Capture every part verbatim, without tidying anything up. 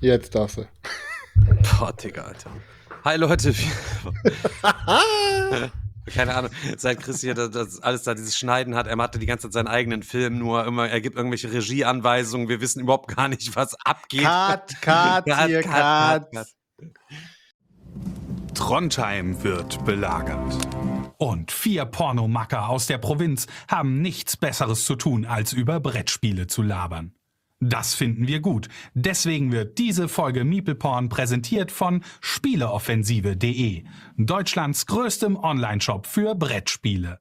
Jetzt darfst du. Boah, Digga, Alter. Hi, Leute. Keine Ahnung, seit Chris hier das, das alles da dieses Schneiden hat, er hatte die ganze Zeit seinen eigenen Film, nur immer, er gibt irgendwelche Regieanweisungen, wir wissen überhaupt gar nicht, was abgeht. Cut, cut, Cut, hier, cut, cut. cut, cut. Trondheim wird belagert. Und vier Pornomacker aus der Provinz haben nichts Besseres zu tun, als über Brettspiele zu labern. Das finden wir gut. Deswegen wird diese Folge MeeplePorn präsentiert von Spieleoffensive punkt de, Deutschlands größtem Onlineshop für Brettspiele.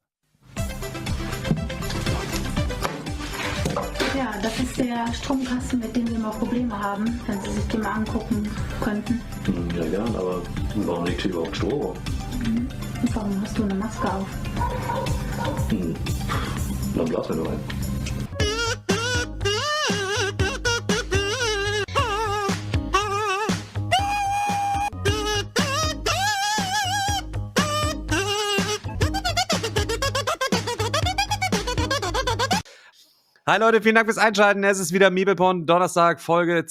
Ja, das ist der Stromkasten, mit dem wir immer Probleme haben, wenn Sie sich den mal angucken könnten. Ja, gern, aber warum liegt hier überhaupt Strom? Mhm. Und warum hast du eine Maske auf? Hm. Dann blasen wir nur rein. Hi Leute, vielen Dank fürs Einschalten. Es ist wieder MeeplePorn, Donnerstag, Folge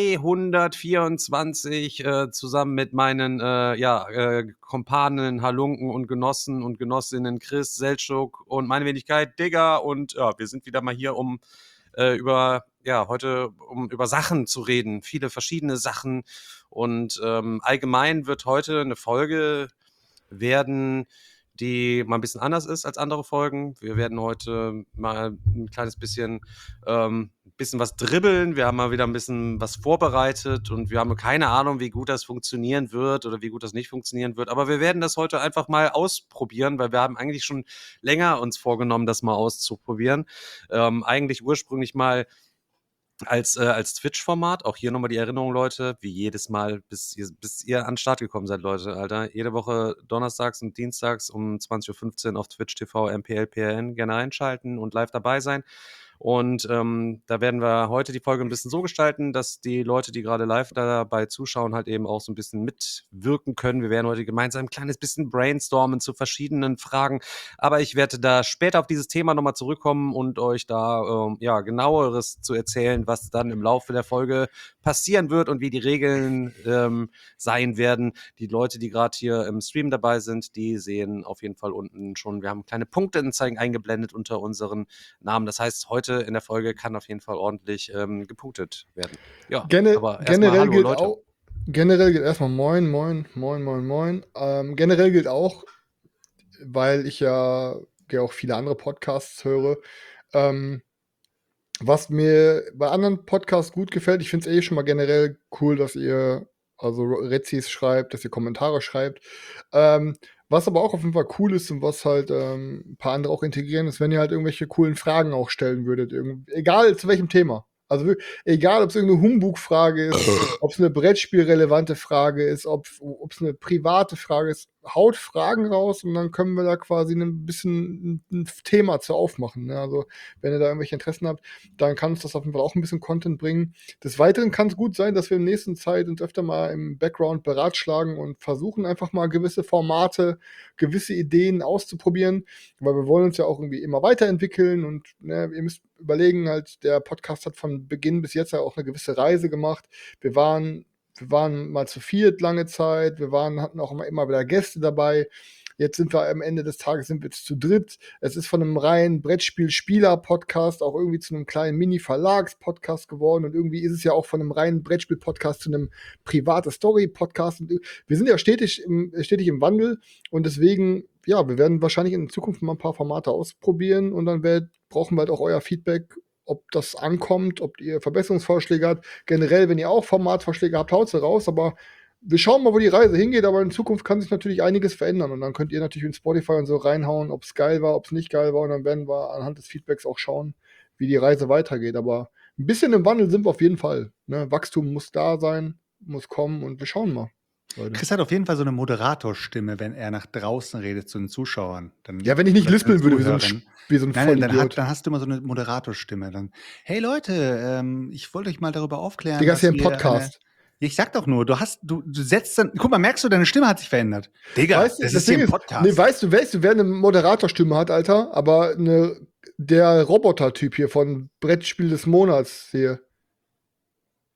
zweihundertvierundzwanzig, äh, zusammen mit meinen äh, ja, äh, Kompanen, Halunken und Genossen und Genossinnen Chris, Seltschuk und meine Wenigkeit Digga. Und ja, wir sind wieder mal hier, um äh, über, ja, heute um über Sachen zu reden. Viele verschiedene Sachen. Und ähm, allgemein wird heute eine Folge werden, die mal ein bisschen anders ist als andere Folgen. Wir werden heute mal ein kleines bisschen, ähm, bisschen was dribbeln. Wir haben mal wieder ein bisschen was vorbereitet und wir haben keine Ahnung, wie gut das funktionieren wird oder wie gut das nicht funktionieren wird. Aber wir werden das heute einfach mal ausprobieren, weil wir haben eigentlich schon länger uns vorgenommen, das mal auszuprobieren. Ähm, eigentlich ursprünglich mal als, äh, als Twitch-Format. Auch hier nochmal die Erinnerung, Leute, wie jedes Mal, bis ihr, bis ihr an den Start gekommen seid, Leute, Alter. Jede Woche donnerstags und dienstags um zwanzig Uhr fünfzehn auf Twitch T V M P L P R N gerne einschalten und live dabei sein. Und ähm, da werden wir heute die Folge ein bisschen so gestalten, dass die Leute, die gerade live dabei zuschauen, halt eben auch so ein bisschen mitwirken können. Wir werden heute gemeinsam ein kleines bisschen brainstormen zu verschiedenen Fragen. Aber ich werde da später auf dieses Thema nochmal zurückkommen und euch da ähm, ja genaueres zu erzählen, was dann im Laufe der Folge passieren wird und wie die Regeln ähm, sein werden. Die Leute, die gerade hier im Stream dabei sind, die sehen auf jeden Fall unten schon, wir haben kleine Punkteanzeigen eingeblendet unter unseren Namen. Das heißt, heute in der Folge kann auf jeden Fall ordentlich ähm, gepunktet werden. Ja, Gene aber generell, hallo, gilt Leute. auch, generell gilt erstmal moin, moin, moin, moin, moin. Ähm, generell gilt auch, weil ich ja, ja auch viele andere Podcasts höre, ähm, was mir bei anderen Podcasts gut gefällt, ich finde es eh schon mal generell cool, dass ihr also Rezis schreibt, dass ihr Kommentare schreibt. Ähm, was aber auch auf jeden Fall cool ist und was halt ähm, ein paar andere auch integrieren, ist, wenn ihr halt irgendwelche coolen Fragen auch stellen würdet. Irgend egal zu welchem Thema. Also wir- egal, ob es irgendeine Humbug-Frage ist, ob es eine Brettspielrelevante Frage ist, ob es eine private Frage ist, haut Fragen raus und dann können wir da quasi ein bisschen ein, ein Thema zu aufmachen. Ne? Also wenn ihr da irgendwelche Interessen habt, dann kann uns das auf jeden Fall auch ein bisschen Content bringen. Des Weiteren kann es gut sein, dass wir in der nächsten Zeit uns öfter mal im Background beratschlagen und versuchen einfach mal gewisse Formate, gewisse Ideen auszuprobieren, weil wir wollen uns ja auch irgendwie immer weiterentwickeln und ne, ihr müsst überlegen, halt, der Podcast hat von Beginn bis jetzt ja auch eine gewisse Reise gemacht. Wir waren, wir waren mal zu viert lange Zeit, wir waren, hatten auch immer, immer wieder Gäste dabei. Jetzt sind wir am Ende des Tages sind wir jetzt zu dritt. Es ist von einem reinen Brettspiel-Spieler-Podcast auch irgendwie zu einem kleinen Mini-Verlags-Podcast geworden und irgendwie ist es ja auch von einem reinen Brettspiel-Podcast zu einem private Story-Podcast. Und wir sind ja stetig im, stetig im Wandel und deswegen, ja, wir werden wahrscheinlich in Zukunft mal ein paar Formate ausprobieren und dann werd, brauchen wir halt auch euer Feedback, ob das ankommt, ob ihr Verbesserungsvorschläge habt. Generell, wenn ihr auch Formatvorschläge habt, haut sie raus, aber wir schauen mal, wo die Reise hingeht, aber in Zukunft kann sich natürlich einiges verändern und dann könnt ihr natürlich in Spotify und so reinhauen, ob es geil war, ob es nicht geil war und dann werden wir anhand des Feedbacks auch schauen, wie die Reise weitergeht, aber ein bisschen im Wandel sind wir auf jeden Fall. Ne? Wachstum muss da sein, muss kommen und wir schauen mal. Leute. Chris hat auf jeden Fall so eine Moderatorstimme, wenn er nach draußen redet zu den Zuschauern. Dann, ja, wenn ich nicht lispeln würde, wie so ein, wie so ein Nein, nein, dann, Vollidiot. hat, dann hast du immer so eine Moderatorstimme. Dann, hey Leute, ähm, ich wollte euch mal darüber aufklären. Digga, ist ja ein wir Podcast. Eine, ich sag doch nur, du hast, du, du setzt dann, guck mal, merkst du, deine Stimme hat sich verändert. Digga, weißt du, das, das ist hier Ding ein Podcast. Nee, weißt du, weißt du, wer eine Moderatorstimme hat, Alter? Aber eine, der Roboter-Typ hier von Brettspiel des Monats hier.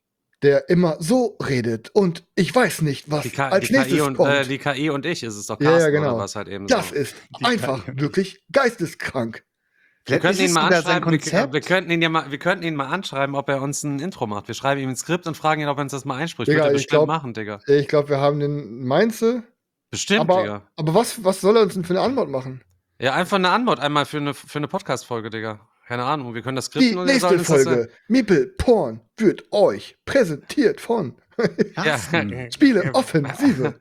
der immer so redet und ich weiß nicht, was Die, K als die, KI nächstes und, kommt. äh, die K I und ich ist es doch, Ja, Carsten, ja, genau. oder was halt eben Das so. ist Die einfach K I. wirklich geisteskrank. Wir Vielleicht könnten ist ihn es mal sogar sein anschreiben, wir, Konzept. wir, könnten ihn ja mal, wir könnten ihn mal anschreiben, ob er uns ein Intro macht. Wir schreiben ihm ein Skript und fragen ihn, ob er uns das mal einspricht. Digga, Würde er ich bestimmt glaub- machen, Digga. Ich glaube, wir haben den, meinst du? Bestimmt, Aber, Digga. aber was, was soll er uns denn für eine Antwort machen? Ja, einfach eine Antwort einmal für eine, für eine Podcast-Folge, Digga. Keine Ahnung, wir können das Die skripten und er soll nächste uns das... Folge Meeple Porn wird euch präsentiert von Carsten. Spiele Offensive.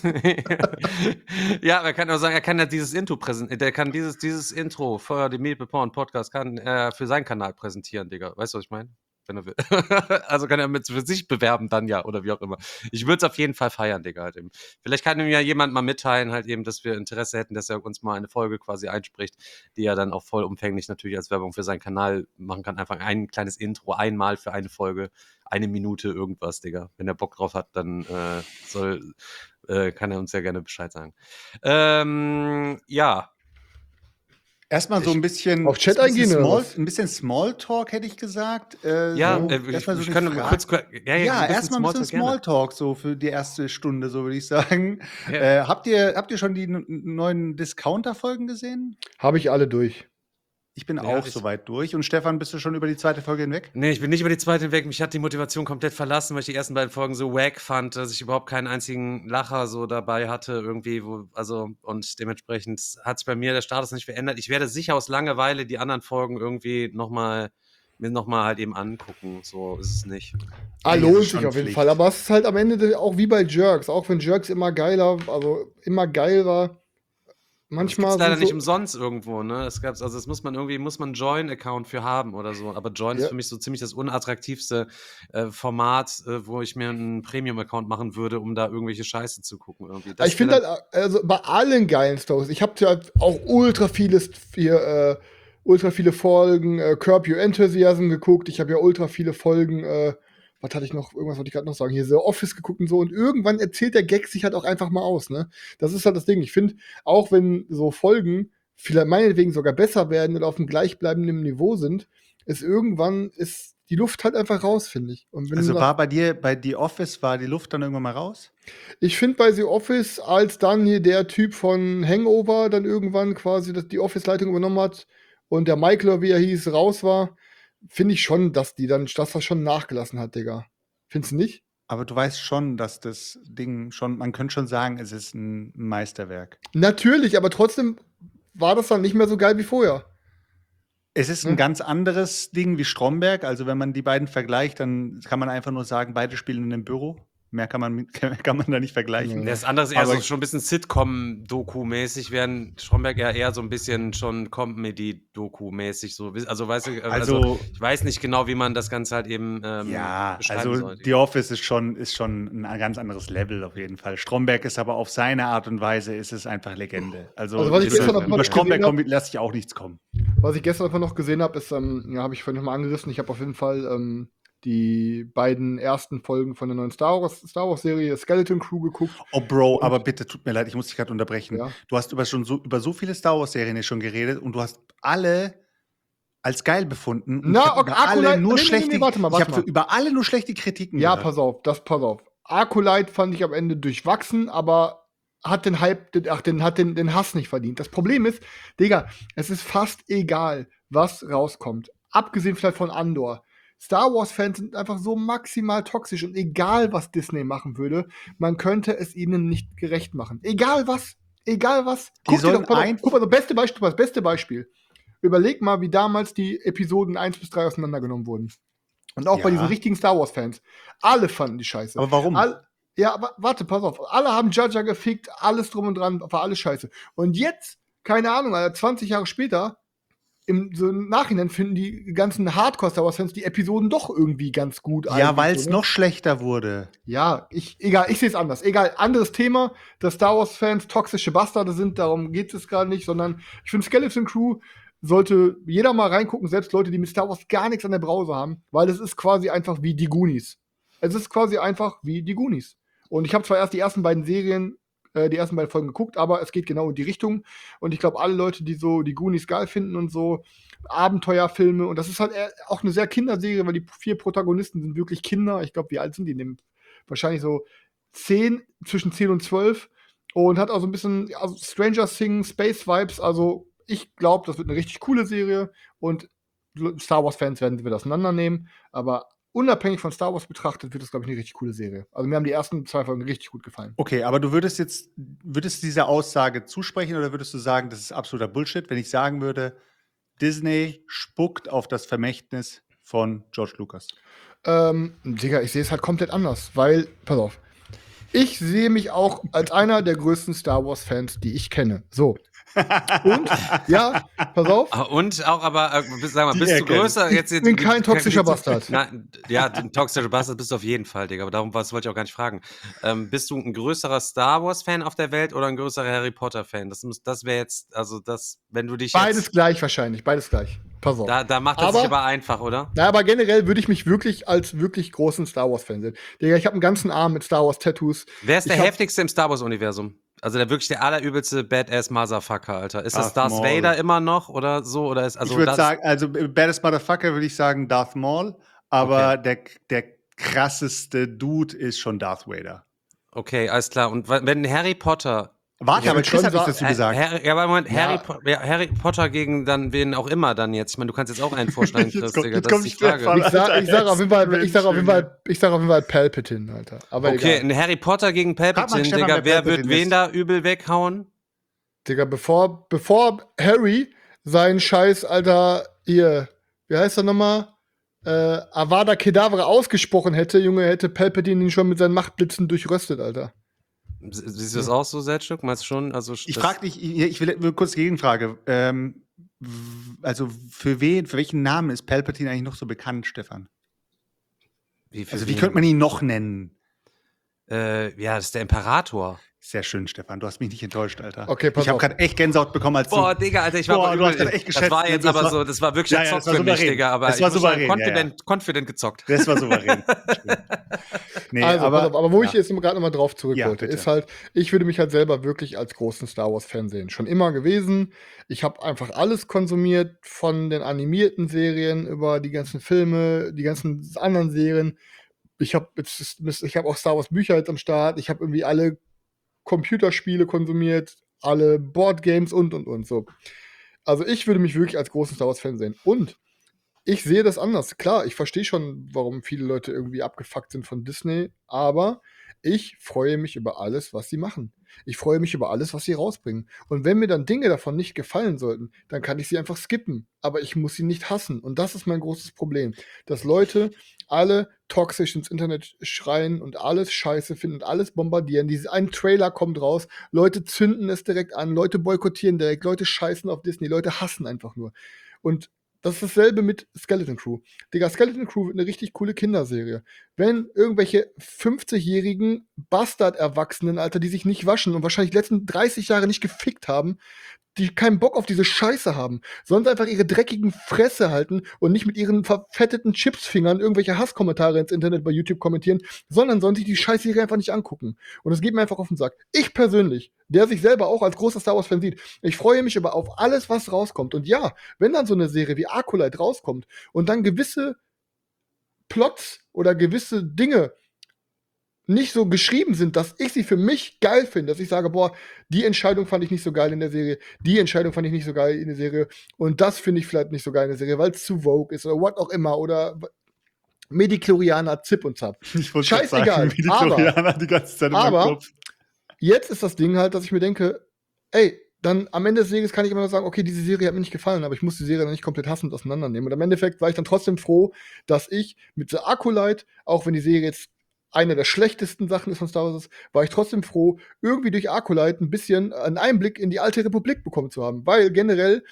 Ja, er kann auch sagen, er kann ja dieses Intro präsentieren, der kann dieses, dieses Intro für den Meeple Porn Podcast kann er für seinen Kanal präsentieren, Digga. Weißt du, was ich meine? Wenn er will. Also kann er mit für sich bewerben dann ja, oder wie auch immer. Ich würde es auf jeden Fall feiern, Digga, halt eben. Vielleicht kann ihm ja jemand mal mitteilen, halt eben, dass wir Interesse hätten, dass er uns mal eine Folge quasi einspricht, die er dann auch vollumfänglich natürlich als Werbung für seinen Kanal machen kann. Einfach ein kleines Intro, einmal für eine Folge, eine Minute irgendwas, Digga. Wenn er Bock drauf hat, dann äh, soll, äh, kann er uns ja gerne Bescheid sagen. Ähm, ja. Erstmal so ein bisschen, auf Chat ein bisschen eingehen, oder Small, was? ein bisschen Smalltalk, hätte ich gesagt. Äh, Ja, so, äh, ich, erstmal so ich eine kann mal Frage. kurz. Ja, ja, Ja, ein bisschen erstmal ein bisschen Smalltalk gerne. Smalltalk so für die erste Stunde, so würde ich sagen. Ja. Äh, habt ihr, habt ihr schon die n- neuen Discounter-Folgen gesehen? Habe ich alle durch. Ich bin Ja, auch ich- soweit durch. Und Stefan, bist du schon über die zweite Folge hinweg? Nee, ich bin nicht über die zweite hinweg. Mich hat die Motivation komplett verlassen, weil ich die ersten beiden Folgen so wack fand, dass ich überhaupt keinen einzigen Lacher so dabei hatte irgendwie, wo, also, und dementsprechend hat sich bei mir der Status nicht verändert. Ich werde sicher aus Langeweile die anderen Folgen irgendwie nochmal, mir nochmal halt eben angucken. So ist es nicht. Ah, Nee, lohnt das ist sich schon auf jeden Pflicht. Fall. Aber es ist halt am Ende auch wie bei Jerks. Auch wenn Jerks immer geiler, also immer geil war. Manchmal Das gibt's leider sind nicht so, umsonst irgendwo, ne? Es gab's, also es muss man irgendwie, muss man einen Join-Account für haben oder so. Aber Join Ja. ist für mich so ziemlich das unattraktivste äh, Format, äh, wo ich mir einen Premium-Account machen würde, um da irgendwelche Scheiße zu gucken irgendwie. Das ich finde wär halt, also bei allen geilen Stories, ich habe ja auch ultra vieles hier, äh, ultra viele Folgen äh, Curb Your Enthusiasm geguckt. Ich habe ja ultra viele Folgen, äh, was hatte ich noch, irgendwas wollte ich gerade noch sagen, hier The Office geguckt und so. Und irgendwann erzählt der Gag sich halt auch einfach mal aus, ne? Das ist halt das Ding. Ich finde, auch wenn so Folgen vielleicht meinetwegen sogar besser werden oder auf einem gleichbleibenden Niveau sind, ist irgendwann ist die Luft halt einfach raus, finde ich. Und wenn Also du war bei dir, bei The Office, war die Luft dann irgendwann mal raus? Ich finde bei The Office, als dann hier der Typ von Hangover dann irgendwann quasi das, die Office-Leitung übernommen hat und der Michael, oder wie er hieß, raus war, finde ich schon, dass die dann, dass das schon nachgelassen hat, Digga. Findest du nicht? Aber du weißt schon, dass das Ding schon, man könnte schon sagen, es ist ein Meisterwerk. Natürlich, aber trotzdem war das dann nicht mehr so geil wie vorher. Es ist ein Hm. ganz anderes Ding wie Stromberg. Also wenn man die beiden vergleicht, dann kann man einfach nur sagen, beide spielen in einem Büro. Mehr kann man, kann man da nicht vergleichen. Nee. Das andere ist eher Aber- so schon ein bisschen Sitcom-Doku-mäßig, während Stromberg ja eher so ein bisschen schon Comedy-Doku-mäßig so. Also, weißt du, äh, also, Also- ich weiß nicht genau, wie man das Ganze halt eben ähm, Ja, beschreiben also soll. The Office ist schon, ist schon ein ganz anderes Level auf jeden Fall. Stromberg ist aber auf seine Art und Weise ist es einfach Legende. Also, Also, was ich über- gestern auf über Podcast Stromberg gesehen hab- kommt- lasse ich auch nichts kommen. Was ich gestern einfach noch gesehen habe, ist, ähm, ja, habe ich vorhin noch mal angerissen, ich habe auf jeden Fall ähm, die beiden ersten Folgen von der neuen Star Wars, Star Wars Serie Skeleton Crew geguckt. Oh, Bro, Und- aber bitte, tut mir leid, ich muss dich gerade unterbrechen. Ja. Du hast über, schon so, über so viele Star Wars-Serien hier schon geredet und du hast alle als geil befunden. Und Na, ich hab okay, über alle Acolyte- nur nee, nee, nee, schlechte, warte mal, ich warte habe mal. über alle nur schlechte Kritiken Ja, gehört. pass auf, das pass auf. Arcolite fand ich am Ende durchwachsen, aber hat den Hype, den, ach, den, hat den, den Hass nicht verdient. Das Problem ist, Digga, es ist fast egal, was rauskommt. Abgesehen vielleicht von Andor. Star Wars-Fans sind einfach so maximal toxisch und egal, was Disney machen würde, man könnte es ihnen nicht gerecht machen. Egal was, egal was. Die Guck dir sollen doch, pass auf, ein- guck mal, das beste Beispiel, das beste Beispiel. Überleg mal, wie damals die Episoden eins bis drei auseinandergenommen wurden. Und auch bei Ja. diesen richtigen Star Wars-Fans. Alle fanden die scheiße. Aber warum? All, ja, aber warte, pass auf. Alle haben Jar Jar gefickt, alles drum und dran, war alles scheiße. Und jetzt, keine Ahnung, Alter, zwanzig Jahre später, im, so im Nachhinein finden die ganzen Hardcore-Star Wars-Fans die Episoden doch irgendwie ganz gut. Ja, eigentlich, weil es so, ne? noch schlechter wurde. Ja, ich, egal, ich sehe es anders. Egal, anderes Thema, dass Star Wars-Fans toxische Bastarde sind, darum geht es gerade nicht, sondern ich finde Skeleton Crew sollte jeder mal reingucken, selbst Leute, die mit Star Wars gar nichts an der Brause haben, weil es ist quasi einfach wie die Goonies. Es ist quasi einfach wie die Goonies. Und ich habe zwar erst die ersten beiden Serien äh, die ersten beiden Folgen geguckt, aber es geht genau in die Richtung. Und ich glaube, alle Leute, die so die Goonies geil finden und so, Abenteuerfilme, und das ist halt eher auch eine sehr Kinderserie, weil die vier Protagonisten sind wirklich Kinder. Ich glaube, wie alt sind die? Nehmen wahrscheinlich so zehn, zwischen zehn und zwölf. Und hat auch so ein bisschen also Stranger Things, Space Vibes. Also ich glaube, das wird eine richtig coole Serie. Und Star Wars-Fans werden sie wieder auseinandernehmen. Aber unabhängig von Star Wars betrachtet, wird das, glaube ich, eine richtig coole Serie. Also mir haben die ersten zwei Folgen richtig gut gefallen. Okay, aber du würdest jetzt, würdest du dieser Aussage zusprechen oder würdest du sagen, das ist absoluter Bullshit, wenn ich sagen würde, Disney spuckt auf das Vermächtnis von George Lucas? Ähm, Digga, ich sehe es halt komplett anders, weil, pass auf, ich sehe mich auch als einer der größten Star Wars-Fans, die ich kenne. So. Und, ja, pass auf. Ah, Und auch, aber, äh, bist- sag mal, Die bist du Ecke. größer? Jetzt, Ich jetzt, bin kein toxischer Bastard. Nein, ja, ein toxischer Bastard bist du auf jeden Fall, Digga. Aber darum was wollte ich auch gar nicht fragen. Ähm, bist du ein größerer Star Wars-Fan auf der Welt oder ein größerer Harry Potter-Fan? Das, muss- das wäre jetzt, also das, wenn du dich Beides jetzt. gleich wahrscheinlich, beides gleich. Pass auf. Da, da macht es Aber- sich aber einfach, oder? Na, aber generell würde ich mich wirklich als wirklich großen Star Wars-Fan sehen. Digga, ich habe einen ganzen Arm mit Star Wars-Tattoos. Wer ist der Ich hab- heftigste im Star Wars-Universum? Also der wirklich der allerübelste Badass-Motherfucker, Alter. Ist das Darth Darth Maul. Vader immer noch oder so? Oder ist, also ich würde das, sagen, also äh, Baddest Motherfucker würde ich sagen Darth Maul, aber der, der krasseste Dude ist schon Darth Vader. Okay, alles klar. Und wa- wenn Harry Potter. Warte, Ich aber würd Chris schon hat nichts sagen- dazu gesagt. Äh, Harry, ja, aber Moment, Ja. Harry, Po- ja, Harry Potter gegen dann wen auch immer dann jetzt. Ich meine, du kannst jetzt auch einen vorschlagen, Jetzt Chris, kommt- Digga. jetzt Das kommt ist die Frage. Stefan. Ich sag, ich sag auf jeden Fall, ich sag auf jeden Schön, Fall, ich sag auf jeden Fall Palpatine, Alter. Aber Okay, egal. ein Harry Potter gegen Palpatine, Stefan, Digga. wer Wer wird Palpatine wen ist. da übel weghauen? Digga, bevor, bevor Harry seinen Scheiß, Alter, hier, wie heißt er nochmal? Äh, Avada Kedavra ausgesprochen hätte, Junge, hätte Palpatine ihn schon mit seinen Machtblitzen durchröstet, Alter. S- Siehst du das auch so, Selchuk? Meinst du schon? Also, Ich das- frage dich, ich ich will will kurz Gegenfrage. Ähm, w- also für wen, für welchen Namen ist Palpatine eigentlich noch so bekannt, Stefan? Wie, für Also wie wen? könnte man ihn noch nennen? Äh, ja, das ist der Imperator. Sehr schön, Stefan. Du hast mich nicht enttäuscht, Alter. Okay, pass ich habe auf. gerade echt Gänsehaut bekommen, als Boah, du. Digga, Alter, ich war Boah, aber du hast übel- das echt Das geschätzt. war jetzt Das aber war- so, das war wirklich Ja, ein ja, Zock das war für mich, souverän. Digga. Aber Das ich war muss sagen, souverän, ja, confident, confident gezockt. Das war souverän. nee, also, aber, pass auf, aber wo ich ja. jetzt gerade nochmal drauf zurück Ja, wollte, bitte. ist halt, ich würde mich halt selber wirklich als großen Star Wars-Fan sehen. Schon immer gewesen. Ich habe einfach alles konsumiert, von den animierten Serien über die ganzen Filme, die ganzen anderen Serien. Ich habe jetzt, ich habe auch Star Wars-Bücher jetzt am Start. Ich habe irgendwie alle Computerspiele konsumiert, alle Boardgames und und und so. Also ich würde mich wirklich als großen Star Wars-Fan sehen. Und ich sehe das anders. Klar, ich verstehe schon, warum viele Leute irgendwie abgefuckt sind von Disney, aber ich freue mich über alles, was sie machen. Ich freue mich über alles, was sie rausbringen. Und wenn mir dann Dinge davon nicht gefallen sollten, dann kann ich sie einfach skippen. Aber ich muss sie nicht hassen. Und das ist mein großes Problem. Dass Leute alle toxisch ins Internet schreien und alles scheiße finden und alles bombardieren. Diese, ein Trailer kommt raus, Leute zünden es direkt an, Leute boykottieren direkt, Leute scheißen auf Disney, Leute hassen einfach nur. Und das ist dasselbe mit Skeleton Crew. Digga, Skeleton Crew wird eine richtig coole Kinderserie. Wenn irgendwelche fünfzigjährigen Bastard-Erwachsenen, Alter, die sich nicht waschen und wahrscheinlich die letzten dreißig Jahre nicht gefickt haben, die keinen Bock auf diese Scheiße haben, sondern einfach ihre dreckigen Fresse halten und nicht mit ihren verfetteten Chipsfingern irgendwelche Hasskommentare ins Internet bei YouTube kommentieren, sondern sollen sich die Scheißserie einfach nicht angucken. Und es geht mir einfach auf den Sack. Ich persönlich, der sich selber auch als großer Star Wars-Fan sieht, ich freue mich über auf alles, was rauskommt. Und ja, wenn dann so eine Serie wie Acolyte rauskommt und dann gewisse Plots oder gewisse Dinge nicht so geschrieben sind, dass ich sie für mich geil finde, dass ich sage, boah, die Entscheidung fand ich nicht so geil in der Serie, die Entscheidung fand ich nicht so geil in der Serie und das finde ich vielleicht nicht so geil in der Serie, weil es zu Vogue ist oder what auch immer oder Medichlorianer, Zip und Zap. Ich wollte Scheißegal, gerade sagen, wie die aber- Florianer die ganze Zeit in meinem aber- Kopf. Jetzt ist das Ding halt, dass ich mir denke, ey, dann am Ende des Weges kann ich immer noch sagen, okay, diese Serie hat mir nicht gefallen, aber ich muss die Serie dann nicht komplett hassend auseinandernehmen. Und im Endeffekt war ich dann trotzdem froh, dass ich mit The Acolyte, auch wenn die Serie jetzt eine der schlechtesten Sachen ist von Star Wars, war ich trotzdem froh, irgendwie durch Acolyte ein bisschen einen Einblick in die alte Republik bekommen zu haben. Weil generell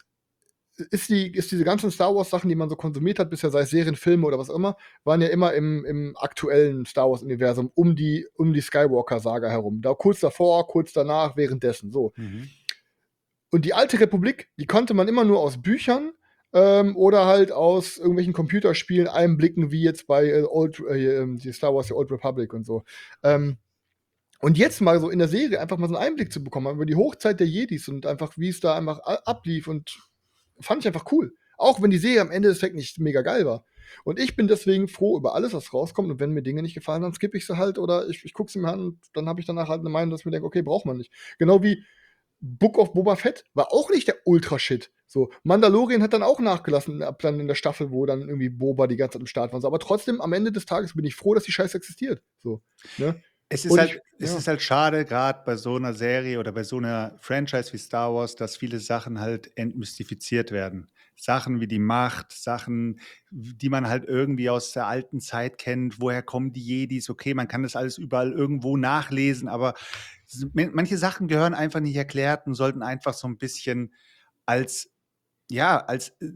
ist, die, ist diese ganzen Star Wars-Sachen, die man so konsumiert hat, bisher sei es Serien, Filme oder was auch immer, waren ja immer im, im aktuellen Star Wars-Universum um die, um die Skywalker-Saga herum. Da kurz davor, kurz danach, währenddessen. So. Mhm. Und die alte Republik, die konnte man immer nur aus Büchern ähm, oder halt aus irgendwelchen Computerspielen einblicken, wie jetzt bei äh, Old, äh, die Star Wars The Old Republic und so. Ähm, Und jetzt mal so in der Serie einfach mal so einen Einblick zu bekommen über die Hochzeit der Jedis und einfach, wie es da einfach a- ablief und fand ich einfach cool. Auch wenn die Serie am Ende des Tages nicht mega geil war. Und ich bin deswegen froh über alles, was rauskommt. Und wenn mir Dinge nicht gefallen, dann skippe ich sie halt oder ich, ich gucke sie mir an und dann habe ich danach halt eine Meinung, dass ich mir denke, okay, braucht man nicht. Genau wie Book of Boba Fett war auch nicht der Ultra-Shit. So, Mandalorian hat dann auch nachgelassen ab dann in der Staffel, wo dann irgendwie Boba die ganze Zeit im Start war. So, aber trotzdem, am Ende des Tages bin ich froh, dass die Scheiße existiert. So, ne? Es ist, Und halt, ich- es ja. ist halt schade, gerade bei so einer Serie oder bei so einer Franchise wie Star Wars, dass viele Sachen halt entmystifiziert werden. Sachen wie die Macht, Sachen, die man halt irgendwie aus der alten Zeit kennt. Woher kommen die Jedis? Okay, man kann das alles überall irgendwo nachlesen, aber s- man- manche Sachen gehören einfach nicht erklärt und sollten einfach so ein bisschen als, ja, als äh,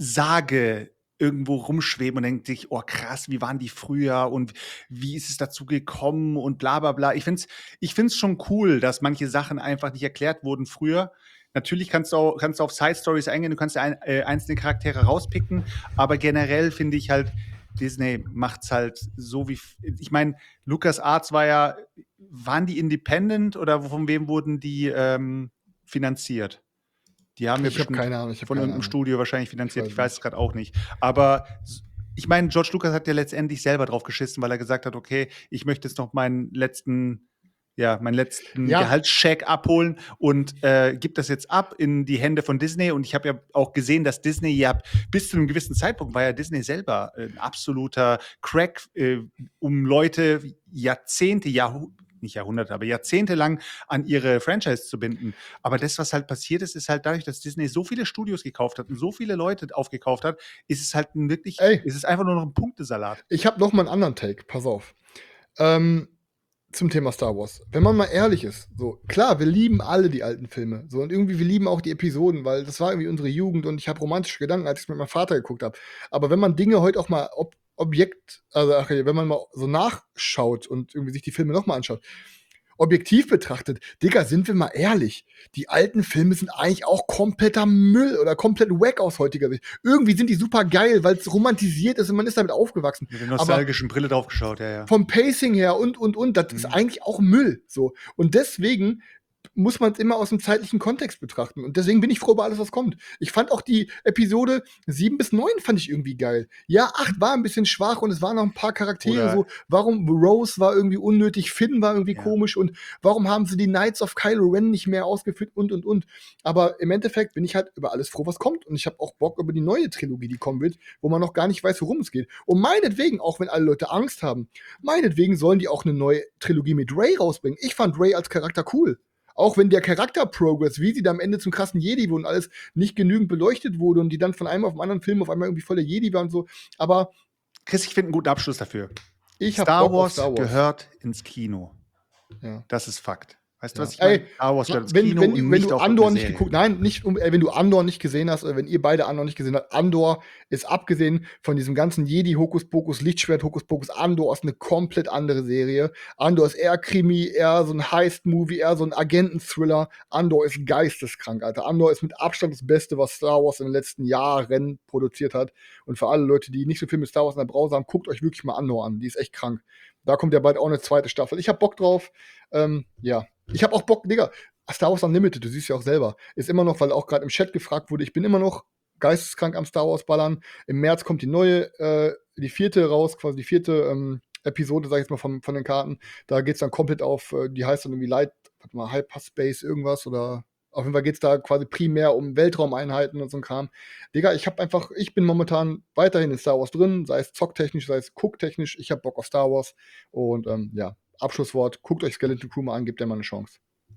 Sage irgendwo rumschweben und denkt sich, oh krass, wie waren die früher und wie ist es dazu gekommen und bla bla bla. Ich finde es ich find's schon cool, dass manche Sachen einfach nicht erklärt wurden früher. Natürlich kannst du, auch, kannst du auf Side-Stories eingehen, du kannst ein, äh, einzelne Charaktere rauspicken, aber generell finde ich halt, Disney macht's halt so wie, ich meine, LucasArts war ja, waren die independent oder von wem wurden die ähm, finanziert? Die haben ja Ich habe bestimmt keine Ahnung. Ich hab von keine irgendeinem Ahnung. Studio wahrscheinlich finanziert. Ich Ich weiß weiß es gerade auch nicht. Aber s- ich meine, George Lucas hat ja letztendlich selber drauf geschissen, weil er gesagt hat, okay, ich möchte jetzt noch meinen letzten, ja, meinen letzten Ja. Gehaltscheck abholen und äh, gibt das jetzt ab in die Hände von Disney. Und ich habe ja auch gesehen, dass Disney ja bis zu einem gewissen Zeitpunkt war ja Disney selber ein absoluter Crack, äh, um Leute Jahrzehnte, Jahrhunderte, nicht Jahrhunderte, aber jahrzehntelang an ihre Franchise zu binden. Aber das, was halt passiert ist, ist halt dadurch, dass Disney so viele Studios gekauft hat und so viele Leute aufgekauft hat, ist es halt ein wirklich, Ey. ist es einfach nur noch ein Punktesalat. Ich habe noch mal einen anderen Take. Pass auf. Ähm, zum Thema Star Wars. Wenn man mal ehrlich ist, so klar, wir lieben alle die alten Filme, so und irgendwie wir lieben auch die Episoden, weil das war irgendwie unsere Jugend und ich habe romantische Gedanken, als ich mit meinem Vater geguckt habe. Aber wenn man Dinge heute auch mal ob, Objekt, also ach, wenn man mal so nachschaut und irgendwie sich die Filme noch mal anschaut, objektiv betrachtet, Digga, sind wir mal ehrlich, die alten Filme sind eigentlich auch kompletter Müll oder komplett wack aus heutiger Sicht. Irgendwie sind die super geil, weil es romantisiert ist und man ist damit aufgewachsen. Mit der nostalgischen Brille drauf geschaut, ja, ja. Vom Pacing her und, und, und, das Mhm. ist eigentlich auch Müll. So. Und deswegen muss man es immer aus dem zeitlichen Kontext betrachten. Und deswegen bin ich froh über alles, was kommt. Ich fand auch die Episode sieben bis neun fand ich irgendwie geil. Ja, acht war ein bisschen schwach und es waren noch ein paar Charaktere Oder- so. Warum Rose war irgendwie unnötig, Finn war irgendwie Ja. komisch und warum haben sie die Knights of Kylo Ren nicht mehr ausgeführt und, und, und. Aber im Endeffekt bin ich halt über alles froh, was kommt. Und ich habe auch Bock über die neue Trilogie, die kommen wird, wo man noch gar nicht weiß, worum es geht. Und meinetwegen, auch wenn alle Leute Angst haben, meinetwegen sollen die auch eine neue Trilogie mit Rey rausbringen. Ich fand Rey als Charakter cool. Auch wenn der Charakter-Progress, wie sie da am Ende zum krassen Jedi wurde und alles nicht genügend beleuchtet wurde und die dann von einem auf den anderen Film auf einmal irgendwie voller Jedi waren und so. Aber Chris, ich finde einen guten Abschluss dafür. ich habe Star Bock auf Wars Star Wars. gehört ins Kino. Ja. Das ist Fakt. Weißt du, Ja. was ich meine? Ey, Star Wars gehört ins wenn, Kino wenn, und wenn nicht du auf Andor eine nicht Serie. geguckt, nein, nicht um, äh, wenn du Andor nicht gesehen hast oder wenn ihr beide Andor nicht gesehen habt, Andor ist abgesehen von diesem ganzen Jedi Hokuspokus, Lichtschwert Hokuspokus, Andor ist eine komplett andere Serie. Andor ist eher Krimi, eher so ein Heist-Movie, eher so ein Agenten-Thriller. Andor ist geisteskrank, Alter. Andor ist mit Abstand das Beste, was Star Wars in den letzten Jahren produziert hat. Und für alle Leute, die nicht so viel mit Star Wars in der Brause haben, guckt euch wirklich mal Andor an. Die ist echt krank. Da kommt ja bald auch eine zweite Staffel. Ich hab Bock drauf. Ähm, ja. Ich hab auch Bock, Digga. Star Wars Unlimited, du siehst ja auch selber, ist immer noch, weil auch gerade im Chat gefragt wurde, ich bin immer noch geisteskrank am Star Wars ballern. Im März kommt die neue, äh, die vierte raus, quasi die vierte ähm, Episode, sag ich jetzt mal, von, von den Karten. Da geht's dann komplett auf, äh, die heißt dann irgendwie Light, warte mal, Hyperspace irgendwas oder auf jeden Fall geht's da quasi primär um Weltraumeinheiten und so ein Kram. Digga, ich hab einfach, ich bin momentan weiterhin in Star Wars drin, sei es zocktechnisch, sei es gucktechnisch. Ich hab Bock auf Star Wars und ähm, ja, Abschlusswort, guckt euch Skeleton Crew mal an, gebt der mal eine Chance.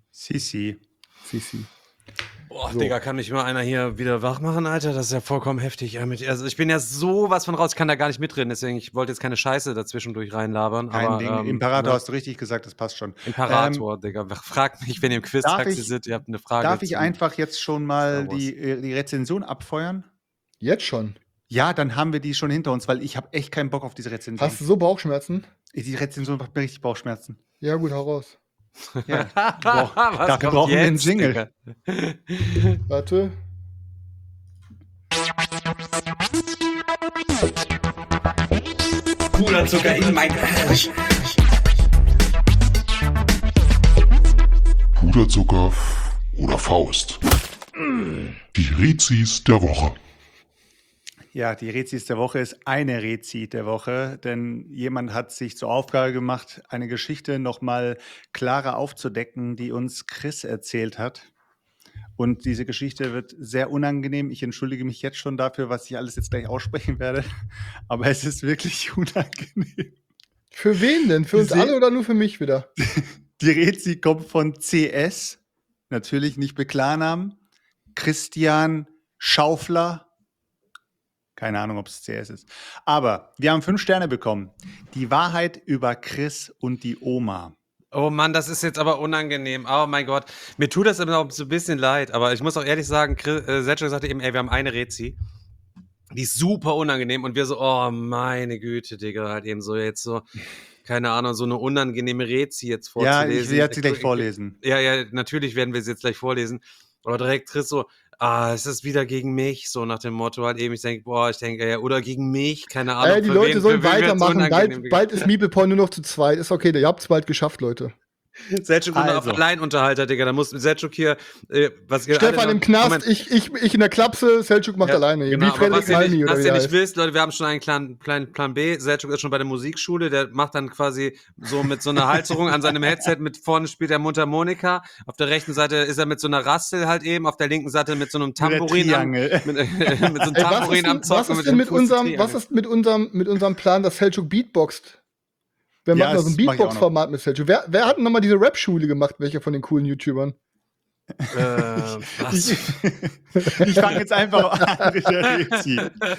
Sisi. Sisi. Boah, So. Digga, kann mich mal einer hier wieder wach machen, Alter? Das ist ja vollkommen heftig. Ja, mit, also ich bin ja so was von raus, ich kann da gar nicht mitreden, deswegen, ich wollte jetzt keine Scheiße dazwischendurch reinlabern. Kein aber, Ding. Ähm, Imperator ne? hast du richtig gesagt, das passt schon. Imperator, Digga. Fragt mich, wenn ihr im Quiz Darf Taxi ich- seid, ihr habt eine Frage. Darf ich zum- einfach jetzt schon mal Star Wars. die, äh, die Rezension abfeuern? Jetzt schon. Ja, dann haben wir die schon hinter uns, weil ich habe echt keinen Bock auf diese Rezension. Hast du so Bauchschmerzen? Die Rezension macht mir richtig Bauchschmerzen. Ja, gut, hau raus. Ja. Was dafür kommt brauchen wir einen jetzt, Jingle. Digga? Warte. Puderzucker in mein Arsch. Puderzucker oder Faust. Die Rezis der Woche. Ja, die Rezis der Woche ist eine Rezi der Woche, denn jemand hat sich zur Aufgabe gemacht, eine Geschichte nochmal klarer aufzudecken, die uns Chris erzählt hat. Und diese Geschichte wird sehr unangenehm. Ich entschuldige mich jetzt schon dafür, was ich alles jetzt gleich aussprechen werde. Aber es ist wirklich unangenehm. Für wen denn? Für uns Sie- alle oder nur für mich wieder? Die Rezi kommt von C S, natürlich nicht mit Klarnamen. Christian Schaufler. Keine Ahnung, ob es C S ist. Aber wir haben fünf Sterne bekommen. Die Wahrheit über Chris und die Oma. Oh Mann, das ist jetzt aber unangenehm. Oh mein Gott. Mir tut das immer auch so ein bisschen leid, aber ich muss auch ehrlich sagen, Chris, äh, Sergio sagte eben, ey, wir haben eine Rezi. Die ist super unangenehm und wir so, oh meine Güte, Digga, halt eben so jetzt so, keine Ahnung, so eine unangenehme Rezi jetzt Ja, vorzulesen. ich werde sie gleich Ich- vorlesen. Ja, ja, natürlich werden wir sie jetzt gleich vorlesen. Aber direkt Chris so, ah, es ist wieder gegen mich, so nach dem Motto halt eben. Ich denke, boah, ich denke, ja, oder gegen mich, keine Ahnung. Ey, die für Leute wen- sollen für wen wird's weitermachen. unangenehm, Bald, Digga. bald ist Meepleporn nur noch zu zweit. Ist okay, ihr habt es bald geschafft, Leute. Selçuk also. auf Also. Alleinunterhalter, Digga. Da muss Selçuk hier, äh, was ihr alle Stefan noch- im Knast, Moment. ich, ich, ich in der Klapse, Selçuk macht Ja, alleine. Genau, Wie aber Frederik was ihr Halmi nicht, oder was wie ihr der nicht heißt. wisst, Leute, wir haben schon einen kleinen, kleinen Plan B. Selçuk ist schon bei der Musikschule, der macht dann quasi so mit so einer Halterung an seinem Headset, mit vorne spielt er Mundharmonika, auf der rechten Seite ist er mit so einer Rassel halt eben, auf der linken Seite mit so einem Tambourin am, mit, Triangel. mit so einem Ey, was Tambourin ist am denn, Zocken was ist mit denn dem mit Fuß unserem, Triangel. was ist mit unserem, mit unserem Plan, dass Selçuk beatboxt? Wir Ja, machen also ein das mach ich auch noch. Beatbox-Format mit Selçuk. Wer, wer hat denn nochmal diese Rap-Schule gemacht, welcher von den coolen YouTubern? Äh, was? Ich, ich fange jetzt einfach an mit der Rezi.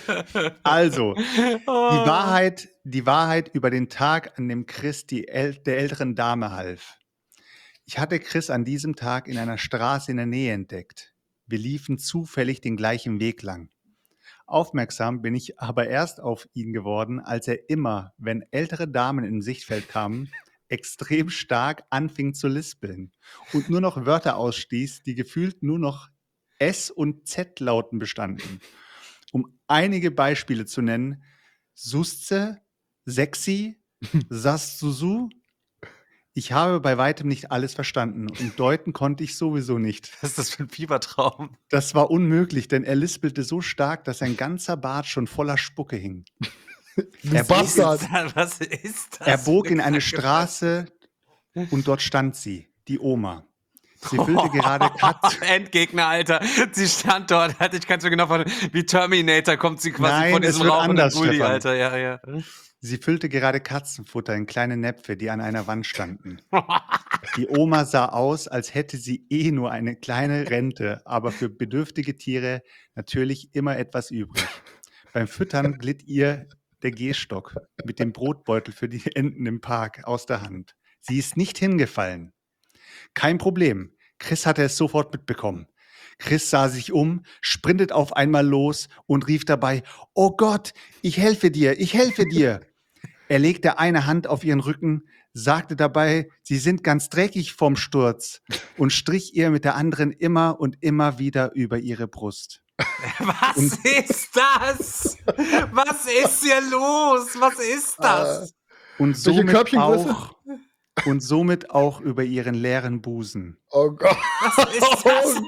Also, die Wahrheit, die Wahrheit über den Tag, an dem Chris die äl der älteren Dame half. Ich hatte Chris an diesem Tag in einer Straße in der Nähe entdeckt. Wir liefen zufällig den gleichen Weg lang. Aufmerksam bin ich aber erst auf ihn geworden, als er immer, wenn ältere Damen in Sichtfeld kamen, extrem stark anfing zu lispeln und nur noch Wörter ausstieß, die gefühlt nur noch S- und Z-Lauten bestanden. Um einige Beispiele zu nennen: Susze, Sexy, Sassusu. Ich habe bei weitem nicht alles verstanden und deuten konnte ich sowieso nicht. Was ist das für ein Fiebertraum? Das war unmöglich, denn er lispelte so stark, dass sein ganzer Bart schon voller Spucke hing. Du Er bog, Bastard. Was ist das? er bog für in eine kranke Straße und dort stand sie, die Oma. Sie füllte gerade Katz. Endgegner, Alter. Sie stand dort. Alter, ich kann es mir genau vorstellen. Wie Terminator kommt sie quasi Nein, von es diesem wird rauchenden anders, Gully, Stefan. Alter. Ja, ja. Sie füllte gerade Katzenfutter in kleine Näpfe, die an einer Wand standen. Die Oma sah aus, als hätte sie eh nur eine kleine Rente, aber für bedürftige Tiere natürlich immer etwas übrig. Beim Füttern glitt ihr der Gehstock mit dem Brotbeutel für die Enten im Park aus der Hand. Sie ist nicht hingefallen. Kein Problem. Chris hatte es sofort mitbekommen. Chris sah sich um, sprintet auf einmal los und rief dabei: Oh Gott, ich helfe dir, ich helfe dir. Er legte eine Hand auf ihren Rücken, sagte dabei, sie sind ganz dreckig vom Sturz und strich ihr mit der anderen immer und immer wieder über ihre Brust. Was Und- ist das? Was ist hier los? Was ist das? Und Welche somit Körbchengröße? auch und somit auch über ihren leeren Busen. Oh Gott. Was ist das?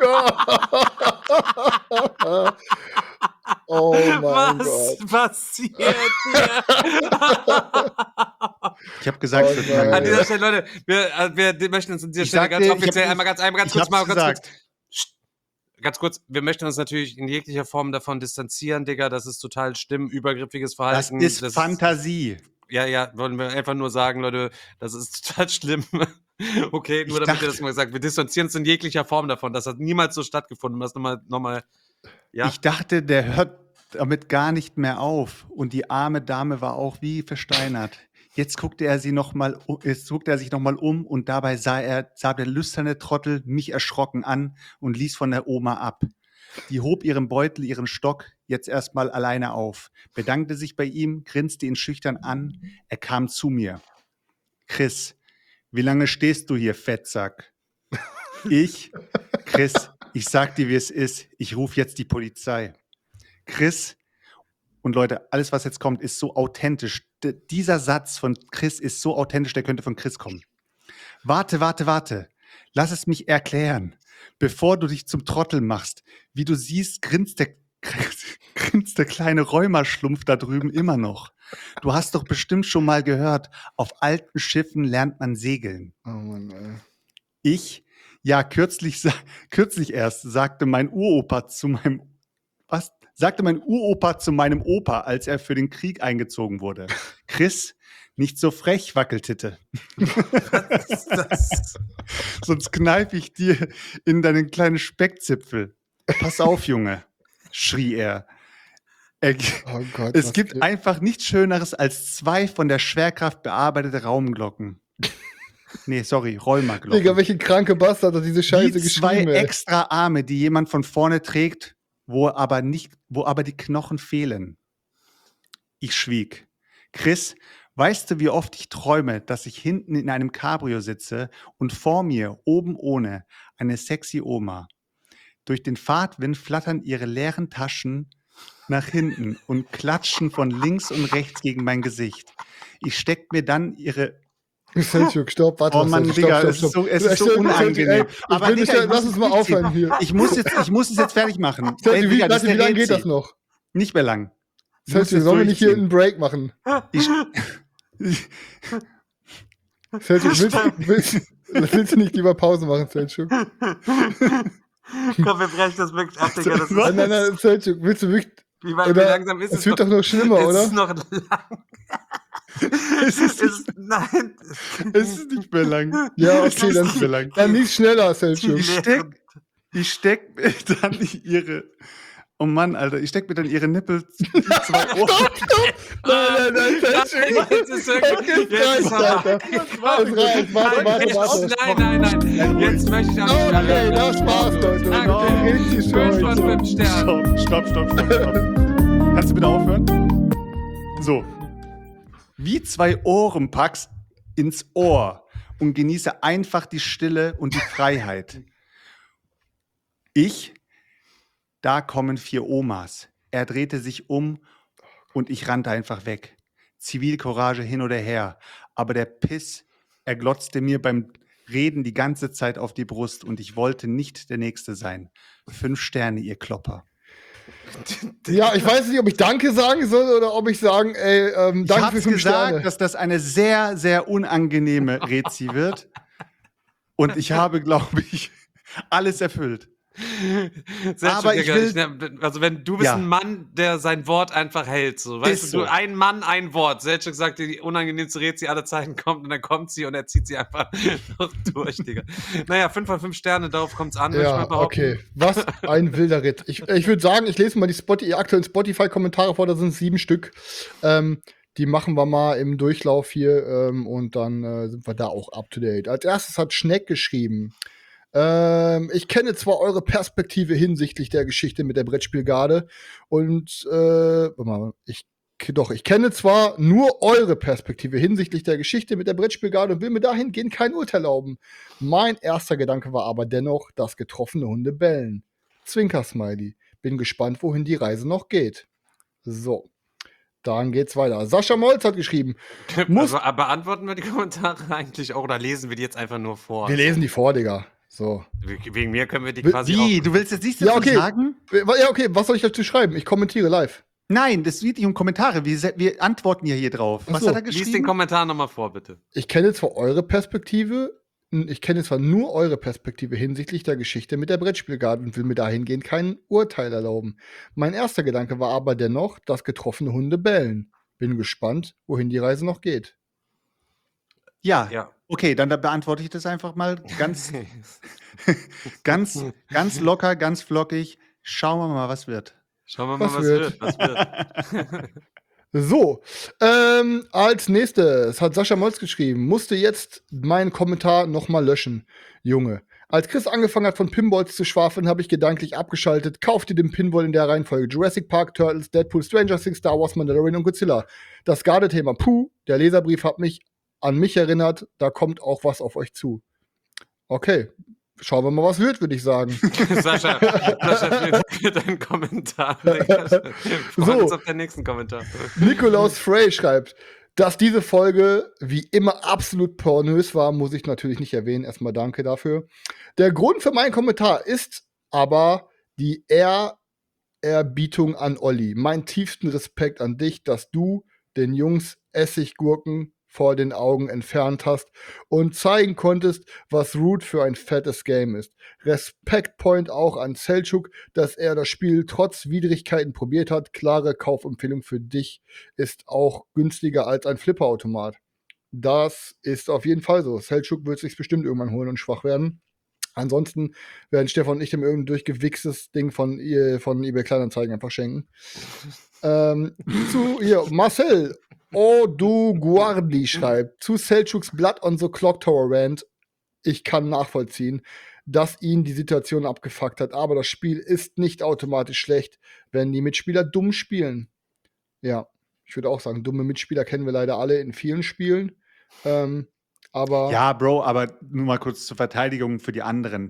Oh Gott. Oh mein Was Gott. passiert hier? Ich habe gesagt, Oh es wird nein. An unangenehm. dieser Stelle, Leute, wir, äh, wir möchten uns an dieser Ich Stelle sagte, ganz ich hab offiziell nicht- einmal ganz, einmal ganz ich kurz mal hab's ganz kurz, gesagt. Psst. Ganz kurz, wir möchten uns natürlich in jeglicher Form davon distanzieren, Digga. Das ist total schlimm, übergriffiges Das Verhalten. ist Fantasie. Ja, ja, wollen wir einfach nur sagen, Leute, das ist total schlimm. Okay, nur Ich damit ihr dachte- das mal sagt. Wir distanzieren uns in jeglicher Form davon. Das hat niemals so stattgefunden. Um das nochmal, nochmal, ja. Ich dachte, der hört damit gar nicht mehr auf. Und die arme Dame war auch wie versteinert. Jetzt guckte er sie noch mal, u- jetzt guckte er sich nochmal um und dabei sah er, sah der lüsterne Trottel mich erschrocken an und ließ von der Oma ab. Die hob ihren Beutel, ihren Stock jetzt erstmal alleine auf, bedankte sich bei ihm, grinste ihn schüchtern an. Er kam zu mir. Chris, wie lange stehst du hier, Fettsack? Ich, Chris, ich sag dir, wie es ist. Ich rufe jetzt die Polizei. Chris, und Leute, alles, was jetzt kommt, ist so authentisch. D- dieser Satz von Chris ist so authentisch, der könnte von Chris kommen. Warte, warte, warte. Lass es mich erklären, bevor du dich zum Trottel machst. Wie du siehst, grinst der, grinst der kleine Rheumaschlumpf da drüben immer noch. Du hast doch bestimmt schon mal gehört, auf alten Schiffen lernt man segeln. Oh Mann, ey. Ich, ja, kürzlich, sa- kürzlich erst sagte mein Uropa zu meinem, was? Sagte mein Uropa zu meinem Opa, als er für den Krieg eingezogen wurde. Chris, nicht so frech, Wackeltitte. Was ist das? Sonst kneife ich dir in deinen kleinen Speckzipfel. Pass auf, Junge, schrie er. er Oh Gott, es was gibt geht- einfach nichts Schöneres als zwei von der Schwerkraft bearbeitete Raumglocken. Nee, sorry, Rheumaglocken. Digga, welche kranke Bastard hat diese Scheiße Wie zwei geschrieben, ey. extra Arme, die jemand von vorne trägt, wo aber nicht, wo aber die Knochen fehlen. Ich schwieg. Chris, weißt du, wie oft ich träume, dass ich hinten in einem Cabrio sitze und vor mir, oben ohne, eine sexy Oma. Durch den Fahrtwind flattern ihre leeren Taschen nach hinten und klatschen von links und rechts gegen mein Gesicht. Ich steck mir dann ihre Selchuk, stopp, warte. Oh was, Mann, Selchuk, Digga, stopp, es stopp, ist so, stopp. es ist so Selchuk, unangenehm. ey, ich Aber bin Digga, nicht, ich lass muss uns mal durchziehen. aufhören hier. Ich muss, jetzt, ich muss es jetzt fertig machen. Ey, Selchuk, wie, Digga, das warte, ist wie der lange geht Rätsel. das noch? Nicht mehr lang. Ich muss Selchuk, jetzt sollen wir nicht hier durchziehen. einen Break machen? Ich, Selchuk, willst, willst, willst du nicht lieber Pause machen, Selchuk? Komm, wir brechen das wirklich ab, Digga. Das ist, Nein, nein, nein, Selchuk, willst du wirklich... wie, weit- wie Oder, langsam ist es? es wird doch noch schlimmer, es oder? ist noch lang. es, ist Es ist, nein. es ist nicht mehr lang. Ja, Es okay, ist dann, nicht mehr lang. dann nicht schneller, Selchuk. Ich steck, ich steck mir dann ihre... Oh Mann, Alter, ich steck mir dann ihre Nippel in zwei Ohren. Nein, nein, nein, Selchuk. Jetzt ist wirklich. Okay, Jetzt ist reicht, Alter. Es reicht, warte, warte, warte. Nein, nein, nein. Jetzt möchte ich auch Okay, das war's, Leute. Danke. Richtig schön. fünf von fünf Sternen. Stopp, stopp, stopp, stopp, stopp. Kannst du bitte aufhören? So. Wie zwei Ohrenpacks ins Ohr und genieße einfach die Stille und die Freiheit. Ich, da kommen vier Omas. Er drehte sich um und ich rannte einfach weg. Zivilcourage hin oder her. Aber der Piss, er glotzte mir beim Reden die ganze Zeit auf die Brust und ich wollte nicht der Nächste sein. Fünf Sterne, ihr Klopper. Ja, ich weiß nicht, ob ich Danke sagen soll oder ob ich sagen, ey, ähm, Ich danke habe für fünf gesagt, Sterne. dass das eine sehr, sehr unangenehme Rezi wird. Und ich habe, glaube ich, alles erfüllt. Sehr Aber schön, ich Digga. will- Ich, also wenn du bist Ja. ein Mann, der sein Wort einfach hält, so, weißt Ist du, du so. ein Mann, ein Wort. Selchuk sagt, die unangenehmste Rezi aller Zeiten kommt und dann kommt sie und er zieht sie einfach noch durch, Digga. Naja, fünf von fünf Sterne, darauf kommt's an, würde ich mal Ja, behaupten. okay. Was ein wilder Ritt. Ich, ich würde sagen, ich lese mal die, Spot die aktuellen Spotify-Kommentare vor, da sind sieben Stück. Ähm, die machen wir mal im Durchlauf hier ähm, und dann äh, sind wir da auch up to date. Als erstes hat Schneck geschrieben. Ähm, ich kenne zwar eure Perspektive hinsichtlich der Geschichte mit der Brettspielgarde und äh, warte mal, ich doch, ich kenne zwar nur eure Perspektive hinsichtlich der Geschichte mit der Brettspielgarde und will mir dahingehend kein Urteil erlauben. Mein erster Gedanke war aber dennoch, dass getroffene Hunde bellen. Zwinker-Smiley. Bin gespannt, wohin die Reise noch geht. So, dann geht's weiter. Sascha Molz hat geschrieben. Muss Also, aber beantworten wir die Kommentare eigentlich auch oder lesen wir die jetzt einfach nur vor? wir lesen die vor, Digga. So. Wegen mir können wir die Wie- quasi Wie? auch. Du willst jetzt nichts Ja, dazu okay. sagen? Ja, okay, was soll ich dazu schreiben? Ich kommentiere live. Nein, das geht nicht um Kommentare. Wir, se- wir antworten ja hier drauf. Ach Was so. hat er Lies den geschrieben? Kommentar nochmal vor, bitte. Ich kenne zwar eure Perspektive, n- ich kenne zwar nur eure Perspektive hinsichtlich der Geschichte mit der Brettspielgarde und will mir dahingehend kein Urteil erlauben. Mein erster Gedanke war aber dennoch, dass getroffene Hunde bellen. Bin gespannt, wohin die Reise noch geht. Ja. Ja. Okay, dann da beantworte ich das einfach mal ganz, ganz, ganz locker, ganz flockig. Schauen wir mal, was wird. Schauen wir mal, Was was, wird? wird. Was wird. So, ähm, als nächstes hat Sascha Molz geschrieben, musste jetzt meinen Kommentar nochmal löschen. Junge, als Chris angefangen hat, von Pinballs zu schwafeln, habe ich gedanklich abgeschaltet, kaufte den Pinball in der Reihenfolge Jurassic Park, Turtles, Deadpool, Stranger Things, Star Wars, Mandalorian und Godzilla. Das Garde-Thema, puh, der Leserbrief hat mich an mich erinnert, da kommt auch was auf euch zu. Okay, schauen wir mal, was wird, würde ich sagen. Sascha, Sascha, vielen Dank für deinen Kommentar. Wir freuen So. uns auf den nächsten Kommentar. Nikolaus Frey schreibt, Dass diese Folge wie immer absolut pornös war, muss ich natürlich nicht erwähnen. Erstmal danke dafür. Der Grund für meinen Kommentar ist aber die Ehrerbietung an Olli. Mein tiefsten Respekt an dich, dass du den Jungs Essiggurken vor den Augen entfernt hast und zeigen konntest, was Root für ein fettes Game ist. Respektpoint auch an Selçuk, dass er das Spiel trotz Widrigkeiten probiert hat. Klare Kaufempfehlung für dich, ist auch günstiger als ein Flipperautomat. Das ist auf jeden Fall so. Selçuk wird sich bestimmt irgendwann holen und schwach werden. Ansonsten werden Stefan und ich dem irgendein durchgewichstes Ding von, von eBay Kleinanzeigen einfach schenken. ähm, zu hier, Marcel Oduguardi schreibt, zu Selçuks Blood on the Clock Tower Rant, ich kann nachvollziehen, dass ihn die Situation abgefuckt hat, aber das Spiel ist nicht automatisch schlecht, wenn die Mitspieler dumm spielen. Ja, ich würde auch sagen, dumme Mitspieler kennen wir leider alle in vielen Spielen. Ähm, aber Ja, Bro, aber nur mal kurz zur Verteidigung für die anderen.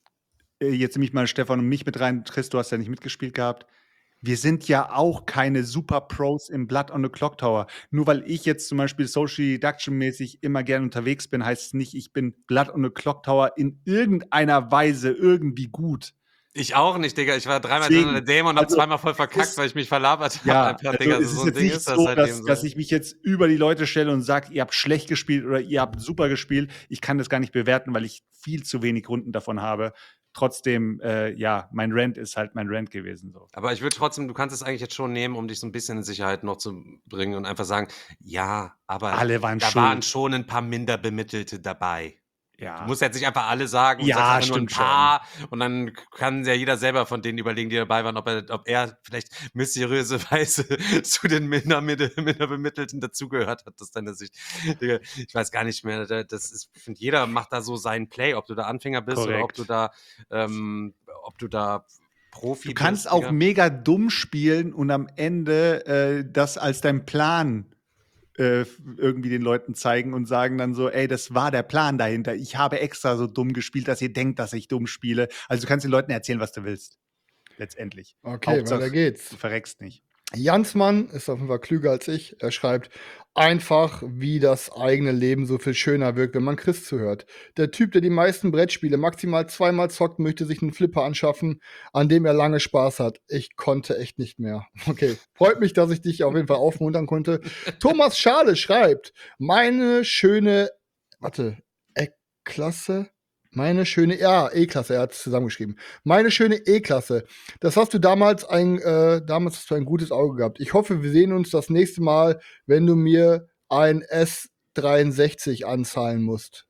Äh, Jetzt nehme ich mal Stefan und mich mit rein. Chris, du hast ja nicht mitgespielt gehabt. Wir sind ja auch keine Super-Pros im Blood on the Clock Tower. Nur weil ich jetzt zum Beispiel Social Deduction-mäßig immer gerne unterwegs bin, heißt es nicht, ich bin Blood on the Clock Tower in irgendeiner Weise irgendwie gut. Ich auch nicht, Digga. Ich war dreimal Deswegen, drin in der Demo und hab also, zweimal voll verkackt, ist- weil ich mich verlabert habe. Ja, einfach, also Digga. es So ist ein jetzt Ding nicht ist das so, halt dass, eben so. dass ich mich jetzt über die Leute stelle und sage, ihr habt schlecht gespielt oder ihr habt super gespielt. Ich kann das gar nicht bewerten, weil ich viel zu wenig Runden davon habe. Trotzdem, äh, ja, mein Rant ist halt mein Rant gewesen. So. Aber ich würde trotzdem, du kannst es eigentlich jetzt schon nehmen, um dich so ein bisschen in Sicherheit noch zu bringen und einfach sagen, ja, aber Alle waren da schuld. waren schon ein paar minder Bemittelte dabei. Ja. Du musst jetzt nicht einfach alle sagen und Ja, sagst einfach nur ein stimmt paar und dann kann ja jeder selber von denen überlegen, die dabei waren, ob er, ob er vielleicht mysteriöserweise zu den minder, minder, minder Bemittelten dazugehört hat, aus deiner Sicht. Digga, ich weiß gar nicht mehr. Das ist, ich finde, jeder macht da so seinen Play, ob du da Anfänger bist oder ob Korrekt. du da, ähm, ob du da Profi Du kannst bist. auch Digga. mega dumm spielen und am Ende äh, das als dein Plan äh, irgendwie den Leuten zeigen und sagen dann so, ey, das war der Plan dahinter. Ich habe extra so dumm gespielt, dass ihr denkt, dass ich dumm spiele. Also du kannst den Leuten erzählen, was du willst. Letztendlich. okay, Hauptsache, weiter geht's. du verreckst nicht. Jansmann ist auf jeden Fall klüger als ich. Er schreibt, einfach wie das eigene Leben so viel schöner wirkt, wenn man Chris zuhört. Der Typ, der die meisten Brettspiele maximal zweimal zockt, möchte sich einen Flipper anschaffen, an dem er lange Spaß hat. Ich konnte echt nicht mehr. Okay, freut mich, dass ich dich auf jeden Fall aufmuntern konnte. Thomas Schade schreibt, meine schöne, warte, E-Klasse? Meine schöne, ja, E-Klasse, er hat es zusammengeschrieben. Meine schöne E-Klasse. Das hast du damals ein, äh, damals hast du ein gutes Auge gehabt. Ich hoffe, wir sehen uns das nächste Mal, wenn du mir ein S dreiundsechzig anzahlen musst.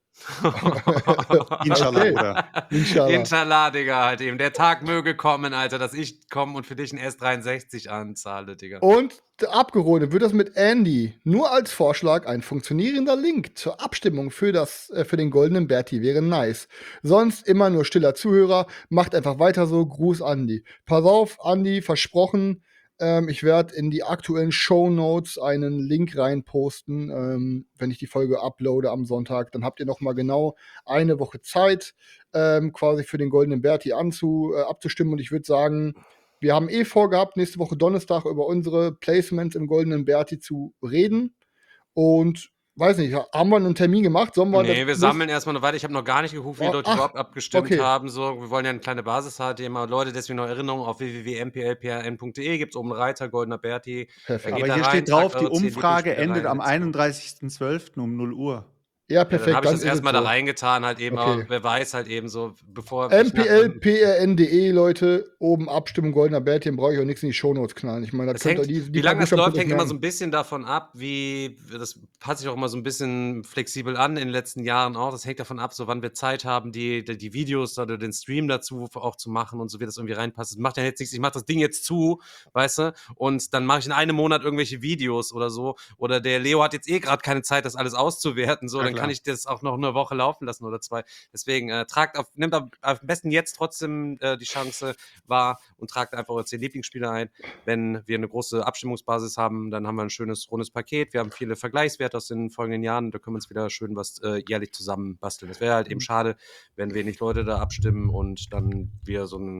Inshallah, Okay. Bruder. Inshallah. Inshallah, Digga, halt eben. Der Tag möge kommen, Alter, dass ich komme und für dich ein S dreiundsechzig anzahle, Digga. Und abgerundet wird das mit Andy. Nur als Vorschlag, ein funktionierender Link zur Abstimmung für, das, äh, für den goldenen Berti wäre nice. Sonst immer nur stiller Zuhörer. Macht einfach weiter so. Gruß, Andy. Pass auf, Andy, versprochen. Ähm, ich werde in die aktuellen Shownotes einen Link reinposten, ähm, wenn ich die Folge uploade am Sonntag. Dann habt ihr noch mal genau eine Woche Zeit, ähm, quasi für den goldenen Berti anzu, äh, abzustimmen. Und ich würde sagen, wir haben eh vorgehabt, nächste Woche Donnerstag über unsere Placements im goldenen Berti zu reden. Und weiß nicht, haben wir einen Termin gemacht? Sollen wir Nee, das wir sammeln erstmal noch weiter. Ich habe noch gar nicht geguckt, wie die Oh, Leute ach, überhaupt abgestimmt okay. haben. So, wir wollen ja eine kleine Basis haben. Immer Leute, deswegen noch Erinnerungen auf w w w punkt m p l p r n punkt d e. Gibt es oben einen Reiter, goldener Berti. Perfekt. Geht Aber da hier rein, steht drauf, tragt die eure zehn Umfrage Lieblingsspiele endet rein, am let's go. einunddreißigsten zwölften um null Uhr. Ja, Ja, perfekt. dann habe ich das ist es erstmal da so. reingetan, halt eben, Okay. aber wer weiß halt eben so, bevor M ich P nach- L P R N punkt D E, Leute, oben Abstimmung goldener Berti, brauche ich auch nichts in die Shownotes knallen. Ich meine, das Es hängt, könnt ihr die, die wie lange das paar läuft, Buchstaben hängt immer so merken. ein bisschen davon ab, wie, das passt sich auch immer so ein bisschen flexibel an in den letzten Jahren auch. Das hängt davon ab, so wann wir Zeit haben, die, die, die Videos oder den Stream dazu auch zu machen und so, wie das irgendwie reinpasst. Das macht ja jetzt nichts, ich mache das Ding jetzt zu, weißt du, und dann mache ich in einem Monat irgendwelche Videos oder so. Oder der Leo hat jetzt eh gerade keine Zeit, das alles auszuwerten, so, Ja, dann klar. kann ich das auch noch eine Woche laufen lassen oder zwei. Deswegen äh, tragt auf, nimmt am, am besten jetzt trotzdem äh, die Chance wahr und tragt einfach eure zehn Lieblingsspiele ein. Wenn wir eine große Abstimmungsbasis haben, dann haben wir ein schönes, rundes Paket. Wir haben viele Vergleichswerte aus den folgenden Jahren. Da können wir uns wieder schön was äh, jährlich zusammen basteln. Das wäre halt eben schade, wenn wenig Leute da abstimmen und dann wir so ein,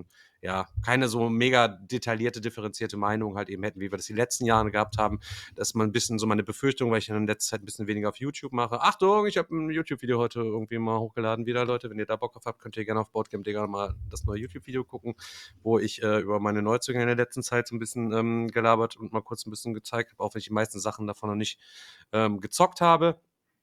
ja, keine so mega detaillierte, differenzierte Meinung halt eben hätten, wie wir das die letzten Jahre gehabt haben. Das ist mal ein bisschen so meine Befürchtung, weil ich in letzter Zeit ein bisschen weniger auf YouTube mache. Achtung, ich habe ein YouTube-Video heute irgendwie mal hochgeladen wieder, Leute. Wenn ihr da Bock drauf habt, könnt ihr gerne auf Boardgame Digger mal das neue YouTube-Video gucken, wo ich äh, über meine Neuzugänge in der letzten Zeit so ein bisschen ähm, gelabert und mal kurz ein bisschen gezeigt habe, auch wenn ich die meisten Sachen davon noch nicht ähm, gezockt habe.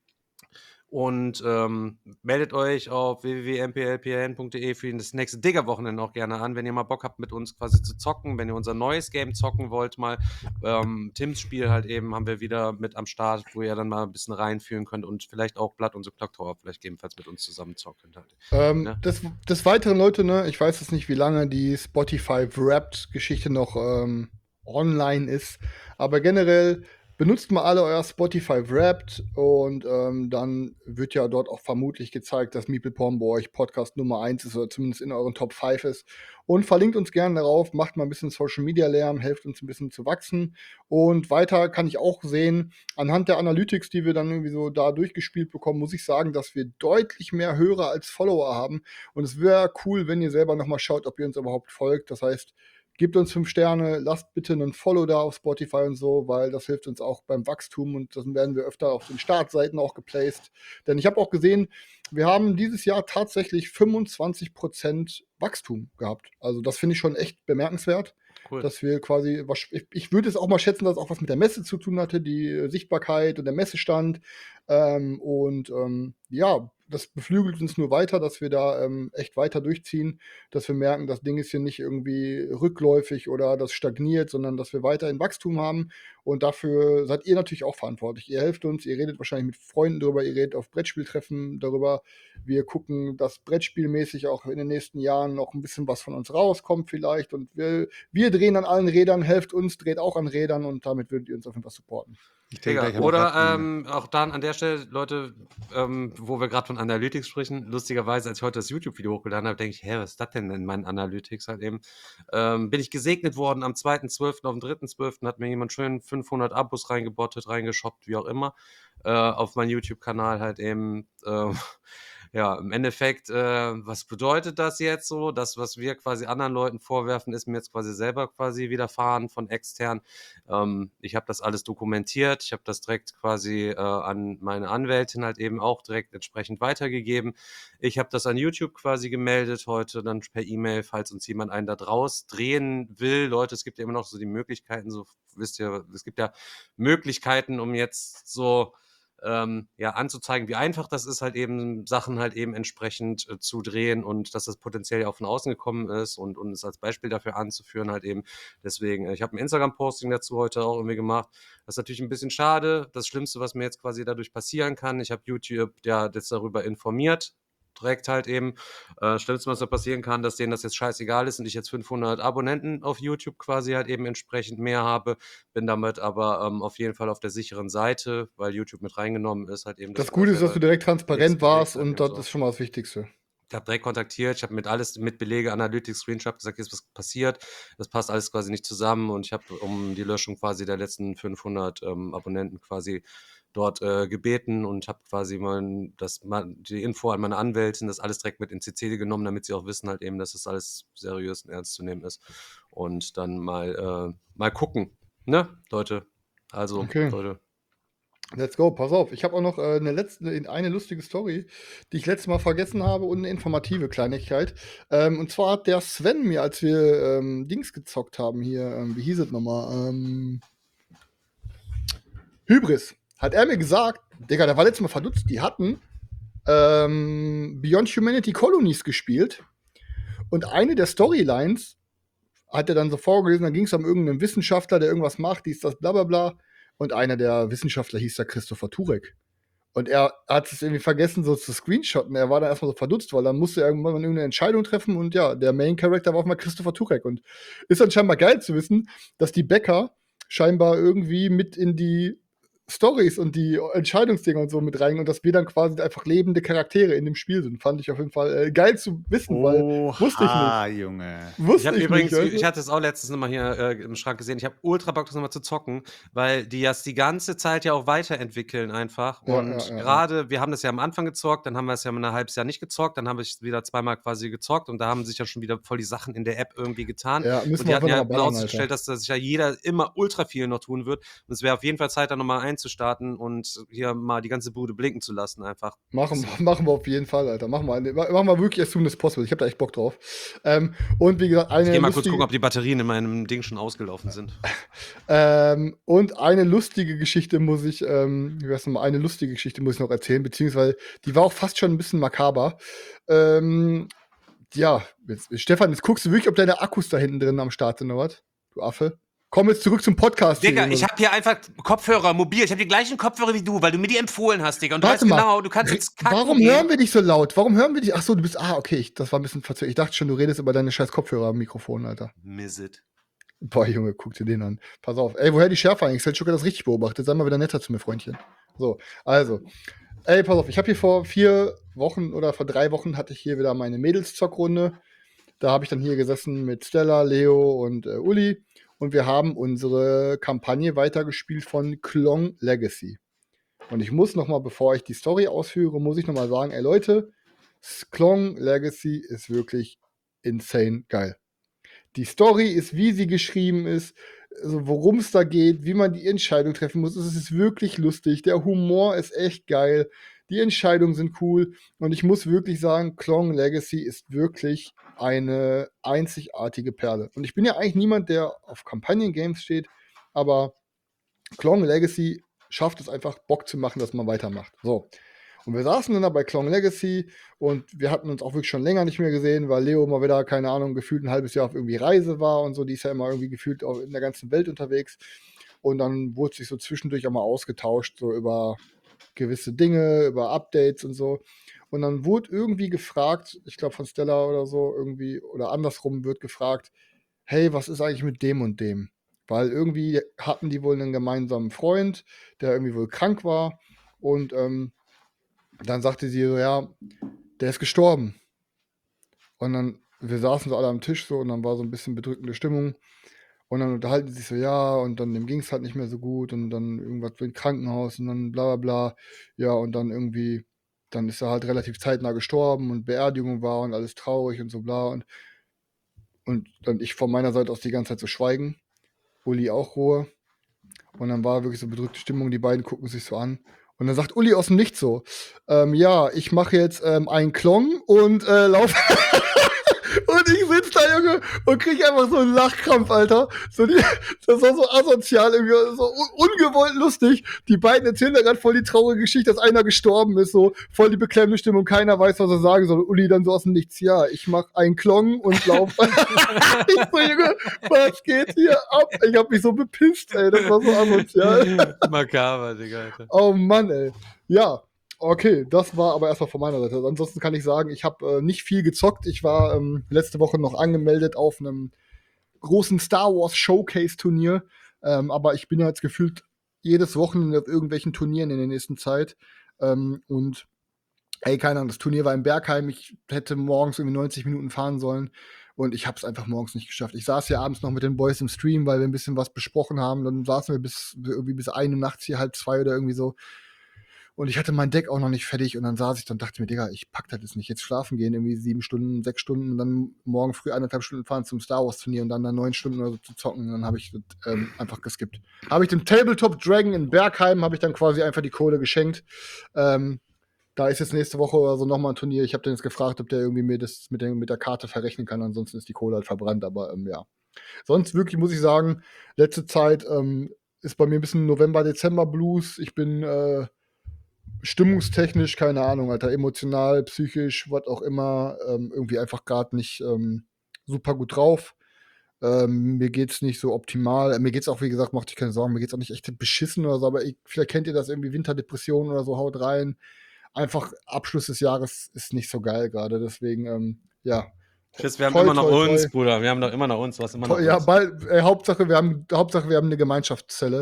Und ähm, meldet euch auf w w w punkt m p l p n punkt d e für das nächste Digger-Wochenende auch gerne an, wenn ihr mal Bock habt, mit uns quasi zu zocken. Wenn ihr unser neues Game zocken wollt, mal ähm, Tims Spiel halt eben haben wir wieder mit am Start, wo ihr dann mal ein bisschen reinführen könnt und vielleicht auch Blood und the Clock Tower vielleicht gegebenenfalls mit uns zusammen zocken könnt. Halt. Ähm, Ja. des, des Weiteren, Leute, ne, ich weiß jetzt nicht, wie lange die Spotify Wrapped-Geschichte noch ähm, online ist, aber generell benutzt mal alle euer Spotify Wrapped und ähm, dann wird ja dort auch vermutlich gezeigt, dass Meeple Porn bei euch Podcast Nummer eins ist oder zumindest in euren Top fünf ist. Und verlinkt uns gerne darauf, macht mal ein bisschen Social Media Lärm, helft uns ein bisschen zu wachsen. Und weiter kann ich auch sehen, anhand der Analytics, die wir dann irgendwie so da durchgespielt bekommen, muss ich sagen, dass wir deutlich mehr Hörer als Follower haben. Und es wäre cool, wenn ihr selber nochmal schaut, ob ihr uns überhaupt folgt. Das heißt, gebt uns fünf Sterne, lasst bitte einen Follow da auf Spotify und so, weil das hilft uns auch beim Wachstum und dann werden wir öfter auf den Startseiten auch geplaced. Denn ich habe auch gesehen, wir haben dieses Jahr tatsächlich fünfundzwanzig Prozent Wachstum gehabt. Also das finde ich schon echt bemerkenswert, Cool. dass wir quasi, was, ich, ich würde es auch mal schätzen, dass es auch was mit der Messe zu tun hatte, die äh, Sichtbarkeit und der Messestand. Ähm, und ähm, ja, das beflügelt uns nur weiter, dass wir da ähm, echt weiter durchziehen, dass wir merken, das Ding ist hier nicht irgendwie rückläufig oder das stagniert, sondern dass wir weiterhin Wachstum haben. Und dafür seid ihr natürlich auch verantwortlich. Ihr helft uns, ihr redet wahrscheinlich mit Freunden darüber, ihr redet auf Brettspieltreffen darüber. Wir gucken, dass brettspielmäßig auch in den nächsten Jahren noch ein bisschen was von uns rauskommt vielleicht. Und wir, wir drehen an allen Rädern, helft uns, dreht auch an Rädern und damit würdet ihr uns auf jeden Fall supporten. Ich denke, Digga, gleich haben wir oder grad- ähm, auch dann an der Stelle, Leute, ähm, wo wir gerade von Analytics sprechen, lustigerweise, als ich heute das YouTube-Video hochgeladen habe, denke ich, hä, was ist das denn in meinen Analytics halt eben? Ähm, bin ich gesegnet worden am zweiten zwölften auf den dritten zwölften hat mir jemand schön fünfhundert Abos reingebottet, reingeshoppt, wie auch immer, äh, auf meinen YouTube-Kanal halt eben. Äh, ja, im Endeffekt, äh, was bedeutet das jetzt so? Das, was wir quasi anderen Leuten vorwerfen, ist mir jetzt quasi selber quasi widerfahren von extern. Ähm, ich habe das alles dokumentiert. Ich habe das direkt quasi äh, an meine Anwältin halt eben auch direkt entsprechend weitergegeben. Ich habe das an YouTube quasi gemeldet heute, dann per E-Mail, falls uns jemand einen da draus drehen will. Leute, es gibt ja immer noch so die Möglichkeiten, so wisst ihr, es gibt ja Möglichkeiten, um jetzt so ähm, ja, anzuzeigen, wie einfach das ist, halt eben Sachen halt eben entsprechend äh, zu drehen und dass das potenziell ja auch von außen gekommen ist und, und es als Beispiel dafür anzuführen halt eben. Deswegen, äh, ich habe ein Instagram-Posting dazu heute auch irgendwie gemacht. Das ist natürlich ein bisschen schade. Das Schlimmste, was mir jetzt quasi dadurch passieren kann, ich habe YouTube ja jetzt darüber informiert, direkt halt eben. Äh, Schlimmste, was da passieren kann, dass denen das jetzt scheißegal ist und ich jetzt fünfhundert Abonnenten auf YouTube quasi halt eben entsprechend mehr habe, bin damit aber ähm, auf jeden Fall auf der sicheren Seite, weil YouTube mit reingenommen ist halt eben. Das dass Gute ich ist, dass du direkt transparent nichts warst bewegt hat und und das so. ist schon mal das Wichtigste. Ich habe direkt kontaktiert, ich habe mit alles mit Belege, Analytics, Screenshot gesagt, hier ist was passiert, das passt alles quasi nicht zusammen und ich habe um die Löschung quasi der letzten fünfhundert ähm, Abonnenten quasi dort äh, gebeten und habe quasi mein, das, die Info an meine Anwältin, das alles direkt mit in C C genommen, damit sie auch wissen halt eben, dass das alles seriös und ernst zu nehmen ist und dann mal, äh, mal gucken, ne, Leute, also, Okay. Leute. Let's go, pass auf. Ich habe auch noch äh, eine, letzte, eine lustige Story, die ich letztes Mal vergessen habe und eine informative Kleinigkeit. Ähm, und zwar hat der Sven mir, als wir ähm, Dings gezockt haben hier, ähm, wie hieß es nochmal? Ähm, Hybris. Hat er mir gesagt, Digga, der war letztes Mal verdutzt, die hatten ähm, Beyond Humanity Colonies gespielt und eine der Storylines hat er dann so vorgelesen, da ging es um irgendeinen Wissenschaftler, der irgendwas macht, dies, das, bla bla bla. Und einer der Wissenschaftler hieß da Christopher Turek. Und er hat es irgendwie vergessen, so zu screenshotten. Er war dann erstmal so verdutzt, weil dann musste er irgendwann irgendeine Entscheidung treffen. Und ja, der Main Character war auf mal Christopher Turek. Und ist dann scheinbar geil zu wissen, dass die Bäcker scheinbar irgendwie mit in die Storys und die Entscheidungsdinger und so mit rein und dass wir dann quasi einfach lebende Charaktere in dem Spiel sind. Fand ich auf jeden Fall äh, geil zu wissen, weil wusste ich Oha, nicht. Junge. Wusste Ich habe ich übrigens, nicht. weißt du? ich hatte es auch letztens nochmal hier äh, im Schrank gesehen. Ich habe ultra Bock, das nochmal zu zocken, weil die das die ganze Zeit ja auch weiterentwickeln einfach. Ja, Und ja, ja, ja. gerade, wir haben das ja am Anfang gezockt, dann haben wir es ja mal ein halbes Jahr nicht gezockt, dann habe ich es wieder zweimal quasi gezockt und da haben sich ja schon wieder voll die Sachen in der App irgendwie getan. Ja, müssen Und die wir hatten einfach ja nochmal ballern, Alter. ausgestellt, dass da sich ja jeder immer ultra viel noch tun wird. Und es wäre auf jeden Fall Zeit, da nochmal einzustarten und hier mal die ganze Bude blinken zu lassen einfach. Machen, machen wir auf jeden Fall, Alter. Machen wir, machen wir wirklich as soon as possible. Ich habe da echt Bock drauf. Ähm, und wie gesagt, eine Ich geh mal kurz lustige, gucken, ob die Batterien in meinem Ding schon ausgelaufen sind. ähm, und eine lustige Geschichte muss ich, ähm, wie heißt nochmal, eine lustige Geschichte muss ich noch erzählen, beziehungsweise die war auch fast schon ein bisschen makaber. Ähm, ja, jetzt, Stefan, jetzt guckst du wirklich, ob deine Akkus da hinten drin am Start sind oder was? Du Affe. Komm jetzt zurück zum Podcast. Digga, hier, ich Junge. habe hier einfach Kopfhörer, mobil. Ich habe die gleichen Kopfhörer wie du, weil du mir die empfohlen hast, Digga. Und du Warte weißt mal. genau, du kannst jetzt kacken Warum gehen. hören wir dich so laut? Warum hören wir dich? Ach so, du bist. Ah, okay, ich, das war ein bisschen verzögert. Ich dachte schon, du redest über deine scheiß Kopfhörer am Mikrofon, Alter. Miss it. Boah, Junge, guck dir den an. Pass auf. Ey, woher die Schärfe eigentlich? Selchuk hat das richtig beobachtet. Sei mal wieder netter zu mir, Freundchen. So, also. Ey, pass auf. Ich habe hier vor vier Wochen oder vor drei Wochen hatte ich hier wieder meine Mädels-Zockrunde. Da habe ich dann hier gesessen mit Stella, Leo und äh, Uli. Und wir haben unsere Kampagne weitergespielt von Klong Legacy. Und ich muss noch mal, bevor ich die Story ausführe, muss ich noch mal sagen, ey Leute, Klong Legacy ist wirklich insane geil. Die Story ist, wie sie geschrieben ist, also worum es da geht, wie man die Entscheidung treffen muss. Es ist wirklich lustig. Der Humor ist echt geil. Die Entscheidungen sind cool. Und ich muss wirklich sagen, Klong Legacy ist wirklich eine einzigartige Perle. Und ich bin ja eigentlich niemand, der auf Kampagnen-Games steht, aber Klong Legacy schafft es einfach, Bock zu machen, dass man weitermacht. So. Und wir saßen dann da bei Klong Legacy und wir hatten uns auch wirklich schon länger nicht mehr gesehen, weil Leo mal wieder, keine Ahnung, gefühlt ein halbes Jahr auf irgendwie Reise war und so. Die ist ja immer irgendwie gefühlt auch in der ganzen Welt unterwegs. Und dann wurde sich so zwischendurch auch mal ausgetauscht, so über gewisse Dinge, über Updates und so. Und dann wurde irgendwie gefragt, ich glaube von Stella oder so, irgendwie, oder andersrum wird gefragt, hey, was ist eigentlich mit dem und dem? Weil irgendwie hatten die wohl einen gemeinsamen Freund, der irgendwie wohl krank war. Und ähm, dann sagte sie so, ja, der ist gestorben. Und dann, wir saßen so alle am Tisch so und dann war so ein bisschen bedrückende Stimmung. Und dann unterhalten sie sich so, ja, und dann dem ging es halt nicht mehr so gut und dann irgendwas mit dem Krankenhaus und dann bla bla bla. Ja, und dann irgendwie, dann ist er halt relativ zeitnah gestorben und Beerdigung war und alles traurig und so bla. Und, und dann ich von meiner Seite aus die ganze Zeit so schweigen. Uli auch Ruhe. Und dann war wirklich so bedrückte Stimmung, die beiden gucken sich so an. Und dann sagt Uli aus dem Nichts so, ähm, ja, ich mache jetzt ähm, einen Klong und äh, laufe. Und ich sitze da, Junge, und krieg einfach so einen Lachkrampf, Alter. So die, das war so asozial, irgendwie so un ungewollt lustig. Die beiden erzählen da gerade voll die traurige Geschichte, dass einer gestorben ist, so voll die beklemmende Stimmung. Keiner weiß, was er sagen soll. Uli dann so aus dem Nichts, ja, ich mach einen Klong und lauf. Ich so, Junge, was geht hier ab? Ich hab mich so bepisst, ey, das war so asozial. Makaber, Digga, Alter. Oh Mann, ey. Ja. Okay, das war aber erstmal von meiner Seite. Ansonsten kann ich sagen, ich habe äh, nicht viel gezockt. Ich war ähm, letzte Woche noch angemeldet auf einem großen Star Wars Showcase Turnier. Ähm, aber ich bin ja jetzt gefühlt jedes Wochenende auf irgendwelchen Turnieren in der nächsten Zeit. Ähm, und ey, keine Ahnung, das Turnier war in Bergheim. Ich hätte morgens irgendwie neunzig Minuten fahren sollen. Und ich habe es einfach morgens nicht geschafft. Ich saß hier abends noch mit den Boys im Stream, weil wir ein bisschen was besprochen haben. Dann saßen wir bis irgendwie bis eine nachts hier, halb zwei oder irgendwie so. Und ich hatte mein Deck auch noch nicht fertig und dann saß ich dann und dachte mir, Digga, ich pack das jetzt nicht. Jetzt schlafen gehen, irgendwie sieben Stunden, sechs Stunden und dann morgen früh eineinhalb Stunden fahren zum Star Wars Turnier und dann dann neun Stunden oder so zu zocken. Und dann habe ich das ähm, einfach geskippt. Habe ich dem Tabletop Dragon in Bergheim, habe ich dann quasi einfach die Kohle geschenkt. Ähm, da ist jetzt nächste Woche oder so nochmal ein Turnier. Ich habe den jetzt gefragt, ob der irgendwie mir das mit der, mit der Karte verrechnen kann. Ansonsten ist die Kohle halt verbrannt, aber ähm, ja. Sonst wirklich muss ich sagen, letzte Zeit ähm, ist bei mir ein bisschen November, Dezember Blues. Ich bin äh, stimmungstechnisch, keine Ahnung, Alter, emotional, psychisch, was auch immer, ähm, irgendwie einfach gerade nicht ähm, super gut drauf. Ähm, mir geht's nicht so optimal. Äh, mir geht's auch, wie gesagt, macht euch keine Sorgen, mir geht's auch nicht echt beschissen oder so, aber ich, vielleicht kennt ihr das irgendwie, Winterdepression oder so, haut rein. Einfach Abschluss des Jahres ist nicht so geil gerade, deswegen, ähm, ja. Chris, wir haben Toi, immer noch toi, uns, toi. Bruder. Wir haben doch immer noch uns. Du hast immer noch Ja, uns. bald, äh, Hauptsache, wir haben, Hauptsache, wir haben eine Gemeinschaftszelle.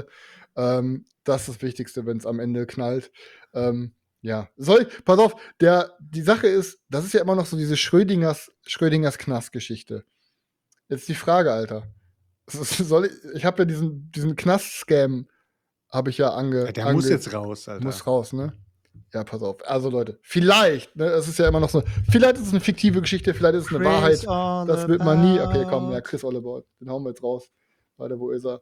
Ähm, das ist das Wichtigste, wenn es am Ende knallt. Ähm, ja, soll ich, pass auf, der, die Sache ist, das ist ja immer noch so diese Schrödingers, Schrödingers Knast-Geschichte. Jetzt die Frage, Alter. Soll ich, ich habe ja diesen, diesen Knast-Scam, habe ich ja ange. Ja, der ange, muss jetzt raus, Alter. Muss raus, ne? Ja, pass auf. Also Leute, vielleicht, ne, es ist ja immer noch so, vielleicht ist es eine fiktive Geschichte, vielleicht ist es eine Chris Wahrheit. Das wird man nie. Okay, komm, ja, Chris All-About. Den hauen wir jetzt raus. Warte, wo ist er?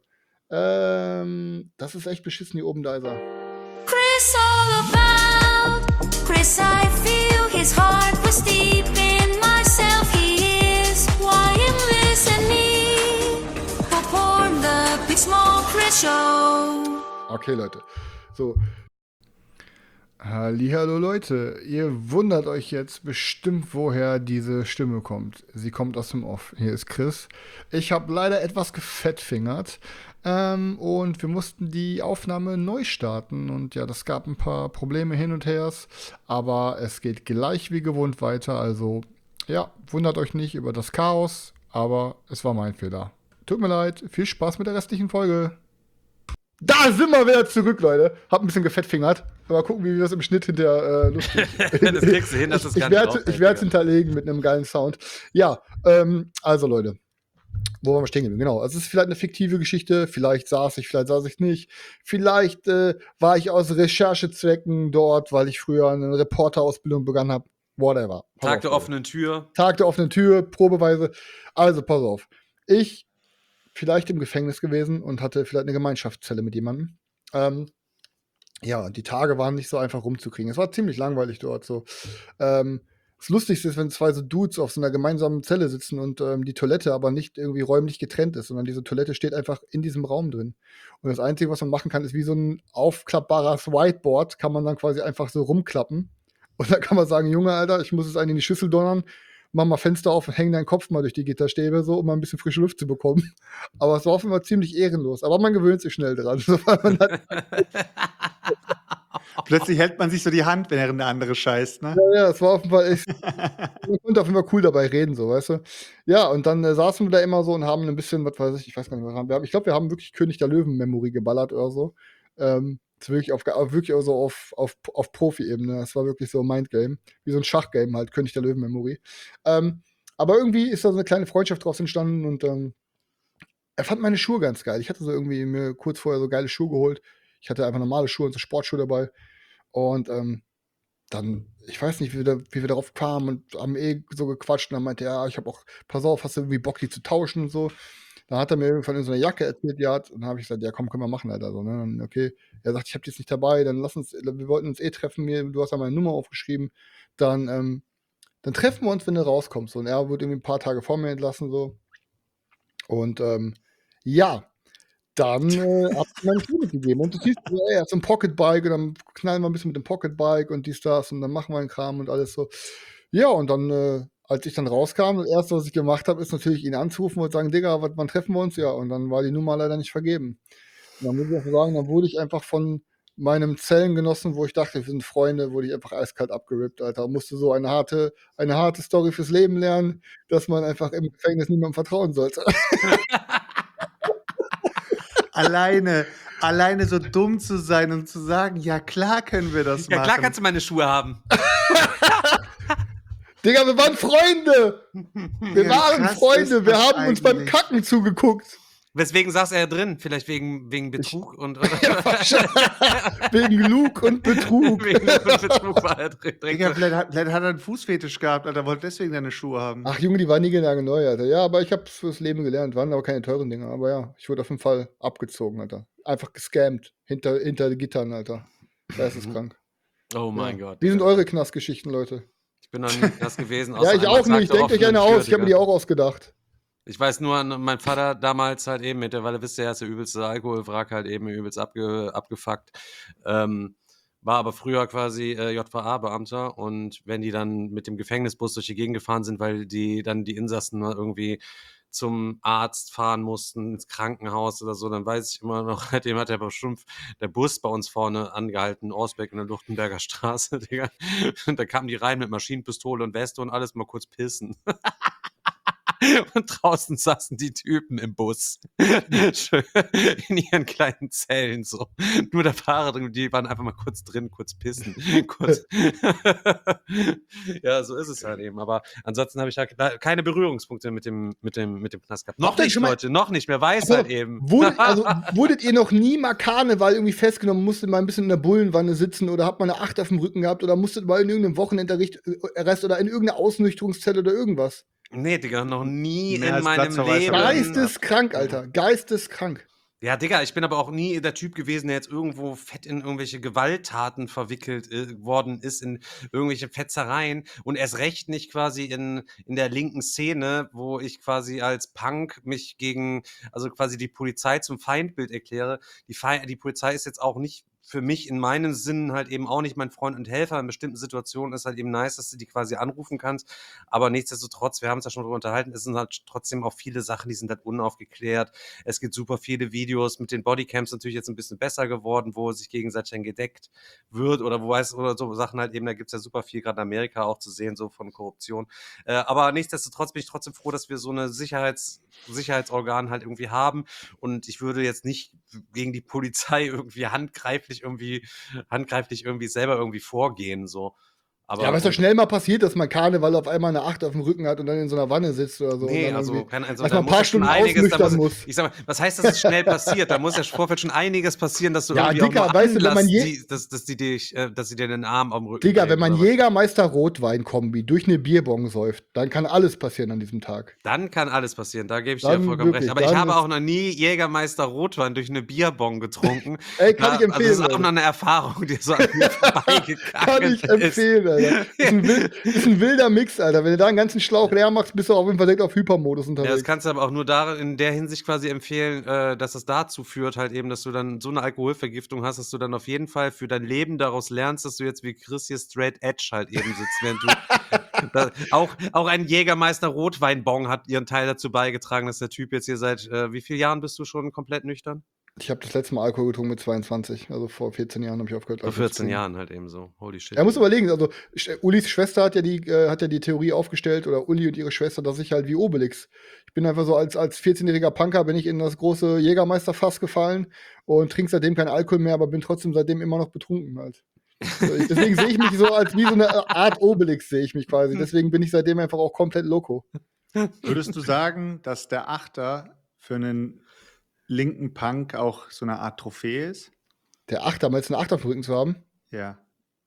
Ähm, das ist echt beschissen hier oben, da ist er. Chris All-About. Chris, I feel his heart was deep in myself. He is why I'm listening. For porn, the Big Small Chris Show. Okay, Leute. So. Hallihallo Leute, ihr wundert euch jetzt bestimmt, woher diese Stimme kommt. Sie kommt aus dem Off. Hier ist Chris. Ich habe leider etwas gefettfingert ähm, und wir mussten die Aufnahme neu starten und ja, das gab ein paar Probleme hin und her, aber es geht gleich wie gewohnt weiter. Also ja, wundert euch nicht über das Chaos, aber es war mein Fehler. Tut mir leid, viel Spaß mit der restlichen Folge. Da sind wir wieder zurück, Leute. Hab ein bisschen gefettfingert. Mal gucken, wie wir das im Schnitt hinterher äh, lustig. Das kriegst du hin, dass ich, das ich gar nicht werde rausfällt, ich werde es Digga. hinterlegen mit einem geilen Sound. Ja, ähm, also Leute. Wo waren wir stehen geblieben? Genau. Es ist vielleicht eine fiktive Geschichte. Vielleicht saß ich, vielleicht saß ich nicht. Vielleicht äh, war ich aus Recherchezwecken dort, weil ich früher eine Reporterausbildung begonnen habe. Whatever. Pass Tag auf, der Leute. offenen Tür. Tag der offenen Tür, probeweise. Also, pass auf. Ich vielleicht im Gefängnis gewesen und hatte vielleicht eine Gemeinschaftszelle mit jemandem. Ähm, ja, die Tage waren nicht so einfach rumzukriegen. Es war ziemlich langweilig dort so. Ähm, das Lustigste ist, wenn zwei so Dudes auf so einer gemeinsamen Zelle sitzen und ähm, die Toilette aber nicht irgendwie räumlich getrennt ist, sondern diese Toilette steht einfach in diesem Raum drin. Und das Einzige, was man machen kann, ist wie so ein aufklappbares Whiteboard, kann man dann quasi einfach so rumklappen. Und dann kann man sagen, Junge, Alter, ich muss es einen in die Schüssel donnern, mach mal Fenster auf und häng deinen Kopf mal durch die Gitterstäbe, so, um mal ein bisschen frische Luft zu bekommen. Aber es war auf jeden Fall ziemlich ehrenlos. Aber man gewöhnt sich schnell dran. So, weil man hat, Plötzlich hält man sich so die Hand, während der andere scheißt, ne? ja, ja, es war auf jeden Fall echt, man konnte auf jeden Fall cool dabei reden, so, weißt du. Ja, und dann äh, saßen wir da immer so und haben ein bisschen, was weiß ich, ich weiß gar nicht, was haben wir haben. Ich glaube, wir haben wirklich König der Löwen-Memory geballert oder so. Ähm, das ist wirklich auf, auf, wirklich auch so auf, auf, auf Profi-Ebene. Das war wirklich so ein Mindgame. Wie so ein Schachgame halt, König der Löwen-Memory. Ähm, aber irgendwie ist da so eine kleine Freundschaft draus entstanden und ähm, er fand meine Schuhe ganz geil. Ich hatte so irgendwie mir kurz vorher so geile Schuhe geholt. Ich hatte einfach normale Schuhe und so Sportschuhe dabei. Und ähm, dann, ich weiß nicht, wie wir, da, wie wir darauf kamen und haben eh so gequatscht. Und dann meinte er, ja, ich habe auch, pass auf, hast du irgendwie Bock, die zu tauschen und so. Dann hat er mir irgendwann in so einer Jacke erzählt, die hat. Und dann habe ich gesagt, ja, komm, können wir machen, Alter. So, ne? Dann, okay. Er sagt, ich habe die jetzt nicht dabei, dann lass uns, wir wollten uns eh treffen, mir, du hast ja meine Nummer aufgeschrieben. Dann, ähm, dann treffen wir uns, wenn du rauskommst. So. Und er wurde irgendwie ein paar Tage vor mir entlassen, so. Und ähm, ja, dann äh, hab ich meine Schuhe mitgegeben. Und du siehst, so, ey, er hat so ein Pocketbike und dann knallen wir ein bisschen mit dem Pocketbike und dies, das und dann machen wir einen Kram und alles so. Ja, und dann, äh, als ich dann rauskam, das erste, was ich gemacht habe, ist natürlich ihn anzurufen und sagen, Digga, wat- wann treffen wir uns? Ja, und dann war die Nummer leider nicht vergeben. Und dann muss ich auch sagen, dann wurde ich einfach von meinem Zellengenossen, wo ich dachte, wir sind Freunde, wurde ich einfach eiskalt abgerippt, Alter. Musste so eine harte, eine harte Story fürs Leben lernen, dass man einfach im Gefängnis niemandem vertrauen sollte. Alleine, alleine so dumm zu sein und zu sagen, ja klar können wir das Ja, machen. klar kannst du meine Schuhe haben. Digga, wir waren Freunde! Wir Wie waren krass Freunde, ist wir das haben uns beim eigentlich? Kacken zugeguckt. Weswegen saß er drin? Vielleicht wegen, wegen Betrug und Wegen Lug und Betrug. wegen Betrug war er drin. Digga, vielleicht, hat- vielleicht hat er einen Fußfetisch gehabt, Alter, wollte deswegen deine Schuhe haben. Ach Junge, die waren nie genau neu, Alter. Ja, aber ich hab's fürs Leben gelernt. Waren aber keine teuren Dinger. Aber ja, ich wurde auf jeden Fall abgezogen, Alter. Einfach gescammt. Hinter, hinter Gittern, Alter. Geisteskrank. Oh mein Ja. Gott. Wie sind Digga. eure Knastgeschichten, Leute? Ich bin noch nie das gewesen. Ja, außer ich einmal auch Tag nicht. der Denkt euch offenen eine Tür, aus. Ich habe mir die Digga. auch ausgedacht. Ich weiß nur, an mein Vater damals halt eben, mittlerweile wisst ihr, er ist der übelste Alkoholwrack halt eben übelst abge, abgefuckt. Ähm, war aber früher quasi äh, J V A-Beamter und wenn die dann mit dem Gefängnisbus durch die Gegend gefahren sind, weil die dann die Insassen mal irgendwie zum Arzt fahren mussten, ins Krankenhaus oder so, dann weiß ich immer noch, dem hat der bestimmt der Bus bei uns vorne angehalten, Ausbeck in der Luchtenberger Straße, Digga. Und da kamen die rein mit Maschinenpistole und Weste und alles mal kurz pissen. Und draußen saßen die Typen im Bus. Schön in ihren kleinen Zellen so. Nur der Fahrer drin, die waren einfach mal kurz drin, kurz pissen. Kurz. Ja, so ist es halt eben. Aber ansonsten habe ich halt da keine Berührungspunkte mit dem, mit dem, mit dem Knast gehabt. Noch Habt ihr nicht, schon mal- Leute, noch nicht. Wer weiß Aber halt eben. Wurdet, also, wurdet ihr noch nie mal Karneval irgendwie festgenommen, musstet mal ein bisschen in der Bullenwanne sitzen oder habt mal eine Acht auf dem Rücken gehabt oder musstet mal in irgendeinem Wochenendarrest oder in irgendeiner Ausnüchterungszelle oder irgendwas? Nee, Digga, noch nie Mehr in als meinem Platz zur Weißer Leben. Bleiben. Geisteskrank, Alter. Geisteskrank. Ja, Digga, ich bin aber auch nie der Typ gewesen, der jetzt irgendwo fett in irgendwelche Gewalttaten verwickelt äh, worden ist, in irgendwelche Fetzereien und erst recht nicht quasi in, in der linken Szene, wo ich quasi als Punk mich gegen, also quasi die Polizei zum Feindbild erkläre. Die, Fe die Polizei ist jetzt auch nicht für mich in meinen Sinnen halt eben auch nicht mein Freund und Helfer. In bestimmten Situationen ist halt eben nice, dass du die quasi anrufen kannst. Aber nichtsdestotrotz, wir haben uns ja schon darüber unterhalten, es sind halt trotzdem auch viele Sachen, die sind halt unaufgeklärt. Es gibt super viele Videos mit den Bodycams natürlich jetzt ein bisschen besser geworden, wo sich gegenseitig dann gedeckt wird oder wo weiß oder so Sachen halt eben, da gibt es ja super viel, gerade in Amerika auch zu sehen, so von Korruption. Äh, aber nichtsdestotrotz bin ich trotzdem froh, dass wir so eine Sicherheits Sicherheitsorgan halt irgendwie haben. Und ich würde jetzt nicht gegen die Polizei irgendwie handgreiflich irgendwie, handgreiflich irgendwie selber irgendwie vorgehen, so. Aber, Ja, aber es ist doch schnell mal passiert, dass man Karneval auf einmal eine Acht auf dem Rücken hat und dann in so einer Wanne sitzt oder so. und Nee, dann also, irgendwie- kein, also dass da man ein muss paar ja schon Stunden einiges, da ausnüchtern muss, muss. ich sag mal, was heißt, dass es schnell passiert? Da muss ja vorher schon einiges passieren, dass du Ja, irgendwie Digga, auch nur weißt du, wenn Anlass, man je- die, dass, dass die dich, äh, dass sie dir den Arm am Rücken Digga, wenn kleben man oder was. Jägermeister Rotwein-Kombi durch eine Bierbong säuft, dann kann alles passieren an diesem Tag. Dann kann alles passieren, da gebe ich dir ja Dann vollkommen wirklich, recht. Aber ich dann habe ist- auch noch nie Jägermeister Rotwein durch eine Bierbong getrunken. Ey, kann ich Ja, empfehlen, Also das ist auch Leute. noch eine Erfahrung, die so an mir vorbeigegangen Kann ich ist. empfehlen, Alter. Ist ein, wild, ist ein wilder Mix, Alter. Wenn du da einen ganzen Schlauch leer machst, bist du auf jeden Fall direkt auf Hypermodus Ja, das unterwegs. kannst du aber auch nur da in der Hinsicht quasi empfehlen, äh, dass es dazu führt, halt eben, dass du dann so eine Alkoholvergiftung hast, dass du dann auf jeden Fall für dein Leben daraus lernst, dass du jetzt wie Chris hier straight edge halt eben sitzt, während du da, auch, auch ein Jägermeister Rotweinbong hat ihren Teil dazu beigetragen, dass der Typ jetzt hier seit äh, wie vielen Jahren bist du schon komplett nüchtern? Ich habe das letzte Mal Alkohol getrunken mit zweiundzwanzig. Also vor vierzehn Jahren habe ich aufgehört. Vor Alkohol zu vierzehn trinken. Jahren halt eben so. Holy shit. Er muss überlegen, also Sch- Ulis Schwester hat ja die, äh, hat ja die Theorie aufgestellt, oder Uli und ihre Schwester, dass ich halt wie Obelix. Ich bin einfach so als, als vierzehnjähriger Punker bin ich in das große Jägermeisterfass gefallen und trinke seitdem keinen Alkohol mehr, aber bin trotzdem seitdem immer noch betrunken halt. So, ich, deswegen sehe ich mich so als wie so eine Art Obelix, sehe ich mich quasi. Deswegen bin ich seitdem einfach auch komplett loco. Würdest du sagen, dass der Achter für einen linken Punk auch so eine Art Trophäe ist? Der Achter, mal jetzt einen Achter auf dem Rücken zu haben, Ja.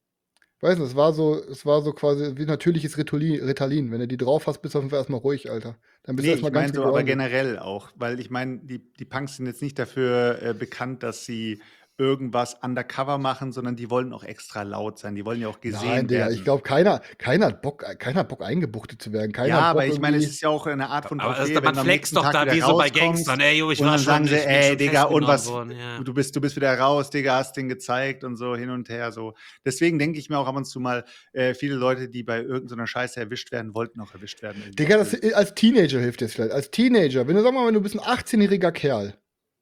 weiß nicht, es war so, es war so quasi wie natürliches Ritalin, Ritalin. Wenn du die drauf hast, bist du auf jeden Fall erstmal ruhig, Alter. Dann bist Nee, du ich erstmal ganz meine so, aber gegroundet. generell auch, weil ich meine, die, die Punks sind jetzt nicht dafür äh, bekannt, dass sie irgendwas undercover machen, sondern die wollen auch extra laut sein. Die wollen ja auch gesehen Nein, Digga, werden. ich glaube, keiner, keiner, hat Bock, keiner hat Bock, eingebuchtet zu werden. Keiner ja, hat aber Bock ich meine, es irgendwie- ist ja auch eine Art von Aber Trophäe, das, man wenn du am flext nächsten doch Tag da wieder wie so bei rauskommst Gangstern. Ey, yo, ich und war dann schon, sagen sie, ich bin ey, schon Digga, und festgenommen was, worden, ja. du bist, du bist wieder raus, Digga, hast den gezeigt und so hin und her, so. Deswegen denke ich mir auch ab und zu mal, äh, viele Leute, die bei irgendeiner Scheiße erwischt werden, wollten auch erwischt werden. irgendwie. Digga, das, als Teenager hilft dir das vielleicht. Als Teenager, wenn du, sag mal, wenn du bist ein achtzehnjähriger Kerl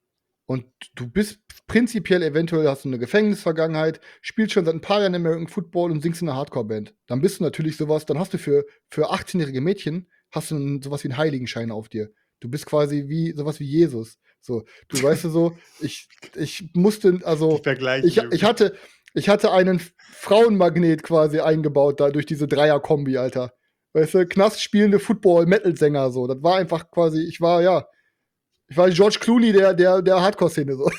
und du bist prinzipiell eventuell, hast du eine Gefängnisvergangenheit, spielst schon seit ein paar Jahren American Football und singst in einer Hardcore-Band, dann bist du natürlich sowas, dann hast du für, für achtzehnjährige Mädchen, hast du einen, sowas wie einen Heiligenschein auf dir. Du bist quasi wie, sowas wie Jesus. So, du weißt du so, ich, ich musste, also, Die Vergleiche, ich, Junge. ich hatte, ich hatte einen Frauenmagnet quasi eingebaut da durch diese Dreier-Kombi, Alter. Weißt du, Knast spielende Football-Metal-Sänger, so. Das war einfach quasi, ich war, ja, ich war George Clooney der, der, der Hardcore-Szene, so.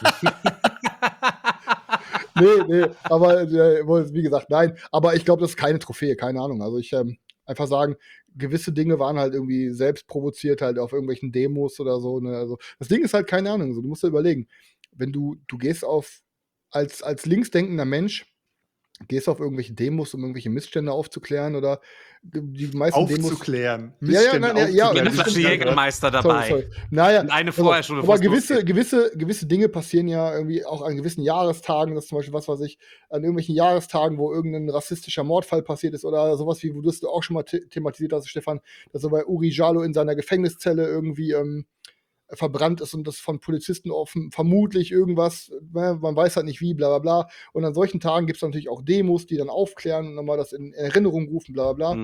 nee, nee, aber, äh, wie gesagt, nein. Aber ich glaube, das ist keine Trophäe, keine Ahnung. Also ich, ähm, einfach sagen, gewisse Dinge waren halt irgendwie selbst provoziert, halt auf irgendwelchen Demos oder so. Ne? Also das Ding ist halt, keine Ahnung, so, du musst dir überlegen, wenn du, du gehst auf, als, als linksdenkender Mensch, gehst auf irgendwelche Demos, um irgendwelche Missstände aufzuklären oder die meisten Demos. Aufzuklären. Ja, ja, nein, ja, ja, Mit das einem stimmt, falschen ja. Jägermeister Sorry, dabei. sorry. Naja, Und eine also, vorher schon, bevor aber es gewisse, losgeht. gewisse, gewisse Dinge passieren ja irgendwie auch an gewissen Jahrestagen, das zum Beispiel, was weiß ich, an irgendwelchen Jahrestagen, wo irgendein rassistischer Mordfall passiert ist oder sowas wie, wo du das auch schon mal the thematisiert hast, Stefan, dass so bei Uri Jalo in seiner Gefängniszelle irgendwie ähm, verbrannt ist und das von Polizisten offen, vermutlich irgendwas, ne, man weiß halt nicht wie, bla bla bla. Und an solchen Tagen gibt es natürlich auch Demos, die dann aufklären und nochmal das in Erinnerung rufen, bla bla bla. Mhm.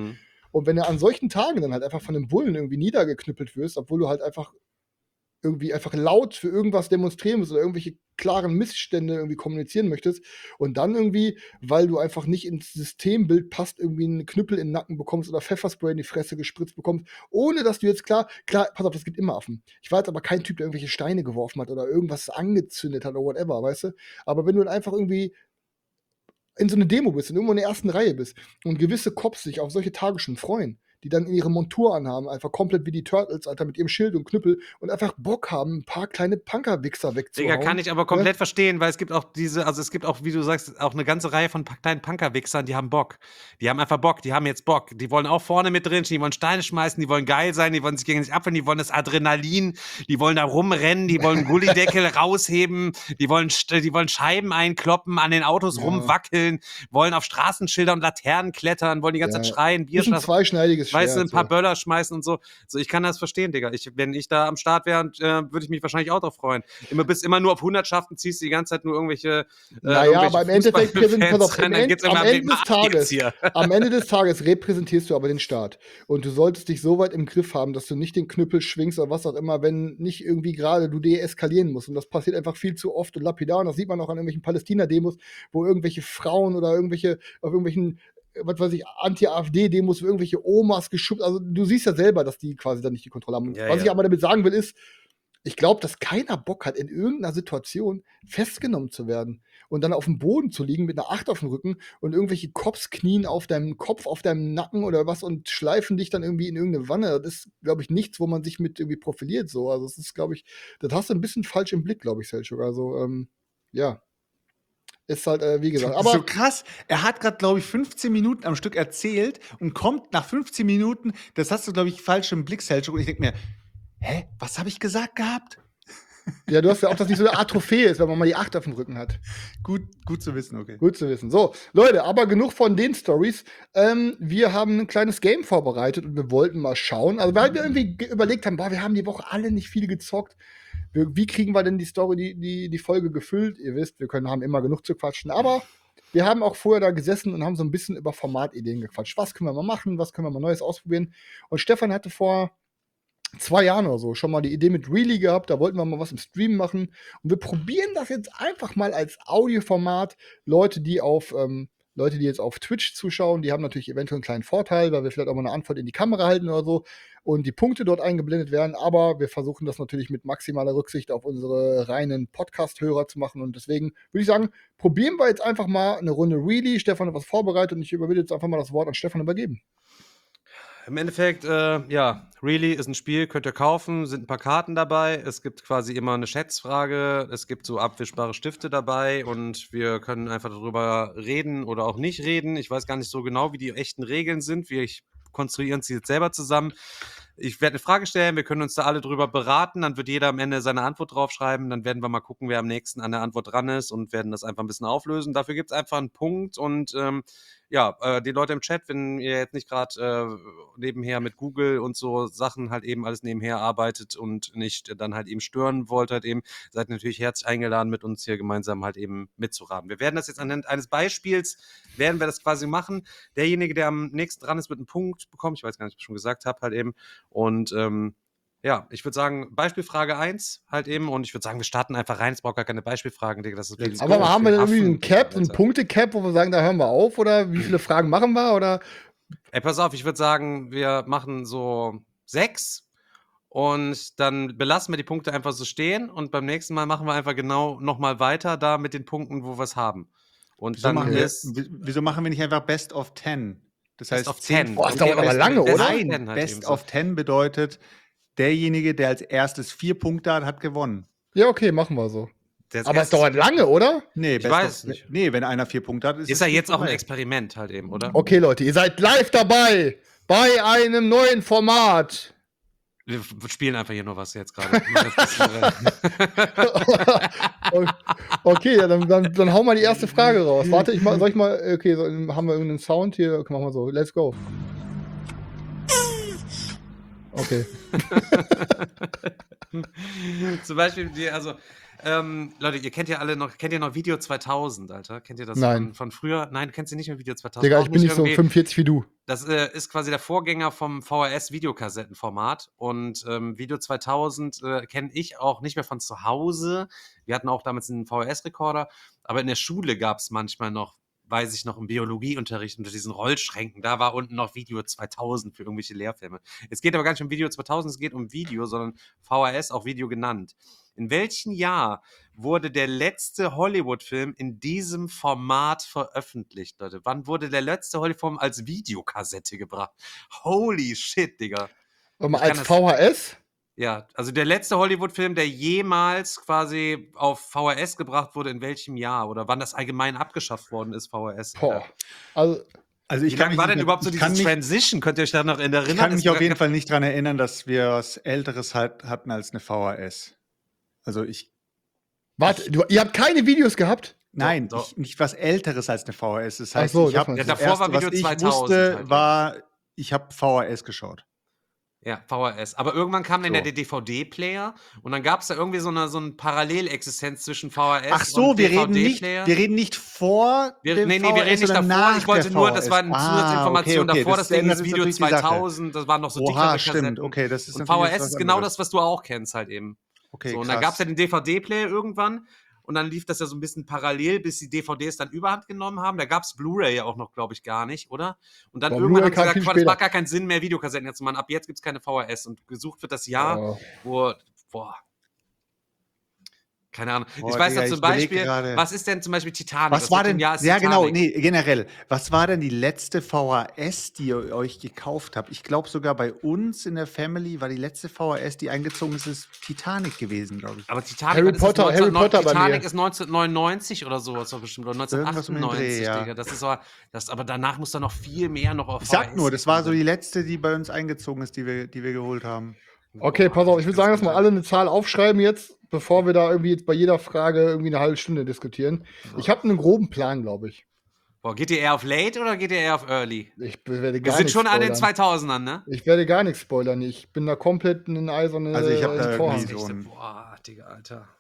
Und wenn du an solchen Tagen dann halt einfach von einem Bullen irgendwie niedergeknüppelt wirst, obwohl du halt einfach irgendwie einfach laut für irgendwas demonstrieren musst oder irgendwelche klaren Missstände irgendwie kommunizieren möchtest und dann irgendwie, weil du einfach nicht ins Systembild passt, irgendwie einen Knüppel in den Nacken bekommst oder Pfefferspray in die Fresse gespritzt bekommst, ohne dass du jetzt klar, klar, pass auf, es gibt immer Affen. Ich war jetzt aber kein Typ, der irgendwelche Steine geworfen hat oder irgendwas angezündet hat oder whatever, weißt du? Aber wenn du dann einfach irgendwie in so eine Demo bist und irgendwo in der ersten Reihe bist und gewisse Cops sich auf solche Tage schon freuen, die dann in ihre Montur anhaben, einfach komplett wie die Turtles, Alter, mit ihrem Schild und Knüppel und einfach Bock haben, ein paar kleine Punker-Wichser wegzuhauen. Digga, kann ich aber komplett verstehen, weil es gibt auch diese, also es gibt auch, wie du sagst, auch eine ganze Reihe von pa- kleinen Punker-Wichsern, die haben Bock. Die haben einfach Bock, die haben jetzt Bock. Die wollen auch vorne mit drin stehen, die wollen Steine schmeißen, die wollen geil sein, die wollen sich gegen sich abwehren, die wollen das Adrenalin, die wollen da rumrennen, die wollen Gullideckel rausheben, die wollen, st- die wollen Scheiben einkloppen, an den Autos Ja. rumwackeln, wollen auf Straßenschilder und Laternen klettern, wollen die ganze Ja. Zeit schreien, Bier Ist ein schmeißen, zweischneidiges Schwert. weißt du, ein paar so. Böller schmeißen und so. So, ich kann das verstehen, Digga. Ich, wenn ich da am Start wäre, äh, würde ich mich wahrscheinlich auch drauf freuen. Immer bist immer nur auf Hundertschaften, ziehst die ganze Zeit nur irgendwelche. Äh, Naja, irgendwelche aber im Endeffekt Fußballfans pass auf, rein, im dann End, geht's am irgendwann Ende des ab geht's Tages, hier. am Ende des Tages repräsentierst du aber den Staat. Und du solltest dich so weit im Griff haben, dass du nicht den Knüppel schwingst oder was auch immer, wenn nicht irgendwie gerade du deeskalieren musst. Und das passiert einfach viel zu oft und lapidar. Und das sieht man auch an irgendwelchen Palästina-Demos, wo irgendwelche Frauen oder irgendwelche, auf irgendwelchen, was weiß ich, Anti-AfD-Demos, wo irgendwelche Omas geschubst. Also du siehst ja selber, dass die quasi dann nicht die Kontrolle haben. Ja, was ja. ich aber damit sagen will, ist, ich glaube, dass keiner Bock hat, in irgendeiner Situation festgenommen zu werden und dann auf dem Boden zu liegen mit einer Acht auf dem Rücken und irgendwelche Cops knien auf deinem Kopf, auf deinem Nacken oder was und schleifen dich dann irgendwie in irgendeine Wanne. Das ist, glaube ich, nichts, wo man sich mit irgendwie profiliert. So. Also, das ist, glaube ich, das hast du ein bisschen falsch im Blick, glaube ich, Selchuk. Also, ähm, ja. Ist halt, äh, wie gesagt. Aber so krass. Er hat gerade, glaube ich, fünfzehn Minuten am Stück erzählt und kommt nach fünfzehn Minuten, das hast du, glaube ich, falsch im Blick, Selchuk. Und ich denke mir, hä, was habe ich gesagt gehabt? ja, du hast ja auch, dass nicht so eine Art Trophäe ist, wenn man mal die Acht auf dem Rücken hat. Gut, gut zu wissen, okay. Gut zu wissen. So, Leute, aber genug von den Stories. Ähm, wir haben ein kleines Game vorbereitet und wir wollten mal schauen. Also, weil wir irgendwie ge- überlegt haben, boah, wir haben die Woche alle nicht viel gezockt. Wir, wie kriegen wir denn die Story, die, die, die Folge gefüllt? Ihr wisst, wir können, haben immer genug zu quatschen. Aber wir haben auch vorher da gesessen und haben so ein bisschen über Formatideen gequatscht. Was können wir mal machen? Was können wir mal Neues ausprobieren? Und Stefan hatte vor zwei Jahren oder so schon mal die Idee mit Really gehabt, da wollten wir mal was im Stream machen und wir probieren das jetzt einfach mal als Audioformat. Leute, die auf ähm, Leute, die jetzt auf Twitch zuschauen, die haben natürlich eventuell einen kleinen Vorteil, weil wir vielleicht auch mal eine Antwort in die Kamera halten oder so und die Punkte dort eingeblendet werden, aber wir versuchen das natürlich mit maximaler Rücksicht auf unsere reinen Podcast-Hörer zu machen und deswegen würde ich sagen, probieren wir jetzt einfach mal eine Runde Really. Stefan hat was vorbereitet und ich würde jetzt einfach mal das Wort an Stefan übergeben. Im Endeffekt, äh, ja, Really ist ein Spiel, könnt ihr kaufen, sind ein paar Karten dabei. Es gibt quasi immer eine Schätzfrage, es gibt so abwischbare Stifte dabei und wir können einfach darüber reden oder auch nicht reden. Ich weiß gar nicht so genau, wie die echten Regeln sind. Wir konstruieren sie jetzt selber zusammen. Ich werde eine Frage stellen, wir können uns da alle drüber beraten, dann wird jeder am Ende seine Antwort draufschreiben, dann werden wir mal gucken, wer am nächsten an der Antwort dran ist und werden das einfach ein bisschen auflösen. Dafür gibt es einfach einen Punkt und ähm, ja, äh, die Leute im Chat, wenn ihr jetzt nicht gerade äh, nebenher mit Google und so Sachen halt eben alles nebenher arbeitet und nicht dann halt eben stören wollt, halt eben, seid natürlich herzlich eingeladen, mit uns hier gemeinsam halt eben mitzuraten. Wir werden das jetzt anhand eines Beispiels, werden wir das quasi machen. Derjenige, der am nächsten dran ist, wird einen Punkt bekommen. Ich weiß gar nicht, ob ich schon gesagt habe, halt eben. Und ähm, ja, ich würde sagen, Beispielfrage eins halt eben und ich würde sagen, wir starten einfach rein. Es braucht gar keine Beispielfragen, Digga. Das ist viel, Aber haben wir denn irgendwie einen Cap, einen Alter. Punkte-Cap, wo wir sagen, da hören wir auf oder wie viele Fragen machen wir oder? Ey, pass auf, ich würde sagen, wir machen so sechs und dann belassen wir die Punkte einfach so stehen und beim nächsten Mal machen wir einfach genau nochmal weiter da mit den Punkten, wo wir es haben. Und Wieso dann machen, wir, ist w- wieso machen wir nicht einfach Best of Ten? Das Best heißt, of zehn Ten. Boah, das Okay, dauert aber Best- lange, Best- oder? Nein, Ten halt eben Best so. of Ten bedeutet, derjenige, der als erstes vier Punkte hat, hat gewonnen. Ja, okay, machen wir so. das Aber es erste- dauert lange, oder? Nee, Ich Best weiß of, es nicht. Nee, wenn einer vier Punkte hat, ist Ist es ja nicht jetzt auch ein vorbei. Experiment halt eben, oder? Okay, Leute, ihr seid live dabei bei einem neuen Format. Wir f- spielen einfach hier nur was jetzt gerade. Nur das ist- Okay, ja, dann, dann, dann hau mal die erste Frage raus. Warte, ich mal, soll ich mal, okay, so, haben wir irgendeinen Sound hier? Okay, machen wir so. Let's go. Okay. Zum Beispiel, die, also, ähm, Leute, ihr kennt ja alle noch, kennt ihr noch Video zweitausend, Alter? Kennt ihr das Nein. Von, von früher? Nein, du kennst ihr nicht mehr Video zweitausend? Digga, Auch ich bin nicht so irgendwie- fünfundvierzig wie du. Das äh, ist quasi der Vorgänger vom V H S-Videokassettenformat. Und ähm, Video zweitausend äh, kenne ich auch nicht mehr von zu Hause. Wir hatten auch damals einen V H S-Rekorder. Aber in der Schule gab es manchmal noch, weiß ich noch, im Biologieunterricht unter diesen Rollschränken. Da war unten noch Video zweitausend für irgendwelche Lehrfilme. Es geht aber gar nicht um Video zweitausend, es geht um Video, sondern V H S, auch Video genannt. In welchem Jahr wurde der letzte Hollywood-Film in diesem Format veröffentlicht, Leute? Wann wurde der letzte Hollywood-Film als Videokassette gebracht? Holy shit, Digga. Aber mal Ich kann als das- V H S? Ja, also der letzte Hollywood-Film, der jemals quasi auf V H S gebracht wurde, in welchem Jahr? Oder wann das allgemein abgeschafft worden ist, V H S? Boah. Also, Also Wie ich kann lange mich war nicht denn mehr- überhaupt so ich diese kann mich- Transition? Könnt ihr euch da noch erinnern? Ich kann Es mich auf war- jeden Fall nicht daran erinnern, dass wir was Älteres halt hatten als eine V H S. Also ich, warte, du, ihr habt keine Videos gehabt? nein, doch. Ich, nicht was Älteres als eine V H S. Das Ach heißt, so, ich das habe meinst du. das Ja, davor war erste, was Video ich zweitausend wusste, halt, ja. war, ich habe V H S geschaut. Ja, V H S. Aber irgendwann kam dann So. ja der D V D-Player und dann gab es da irgendwie so eine, so eine Parallelexistenz zwischen V H S Ach so, und wir reden nicht, D V D-Player. wir reden nicht vor Wir, dem nee, nee, wir V H S, reden nicht sondern davor. nach Ich wollte der nur, V H S. das war eine Ah, Zusatzinformation. okay, okay, Davor, das das Ding ändert ist jetzt Video natürlich die Sache. zweitausend, das waren noch so dickere Oha, Kassetten. stimmt, okay, das ist Und natürlich V H jetzt S was ist genau anderes. das, was du auch kennst halt eben. Okay, So, und dann krass. gab es ja den D V D-Player irgendwann und dann lief das ja so ein bisschen parallel, bis die D V Ds dann Überhand genommen haben. Da gab es Blu-ray ja auch noch, glaube ich, gar nicht, oder? Und dann Boah, irgendwann Blu-ray haben sie kam gesagt, viel boah, das später. macht gar keinen Sinn mehr, Videokassetten jetzt zu machen. Ab jetzt gibt es keine V H S. Und gesucht wird das Jahr, Oh. wo, boah, keine Ahnung. Boah, ich weiß Digga, noch zum ich überleg Beispiel, gerade. was ist denn zum Beispiel Titanic? Was Aus war welchem denn, Jahr ist ja genau, Titanic? nee, generell, was war denn die letzte V H S, die ihr euch gekauft habt? Ich glaube sogar bei uns in der Family war die letzte V H S, die eingezogen ist, ist Titanic gewesen, glaube ich. Aber Titanic, Harry wann ist das? Potter, Harry neunzehnhundert Potter bei Titanic mir. ist neunzehnhundertneunundneunzig oder sowas doch bestimmt. Oder Irgendwas um den neunzehnhundertachtundneunzig, Dreh, ja. Digga. Das ist aber, das, aber danach muss da noch viel mehr noch auf Ich V H S sag nur, das war so die gekommen letzte, die bei uns eingezogen ist, die wir, die wir geholt haben. sein. Okay, Boah, pass auf, ich würde sagen, dass ganz wir alle eine Zahl aufschreiben jetzt, bevor wir da irgendwie jetzt bei jeder Frage irgendwie eine halbe Stunde diskutieren. Ich habe einen groben Plan, glaube ich. Boah, geht ihr eher auf Late oder geht ihr eher auf Early? Ich werde Wir gar sind nichts schon an den spoilern. zweitausendern, ne? Ich werde gar nichts spoilern. Ich bin da komplett in eiserne Also ich hab da äh, Vorhang. irgendwie so Echte- ein- Boah, Digga, Alter.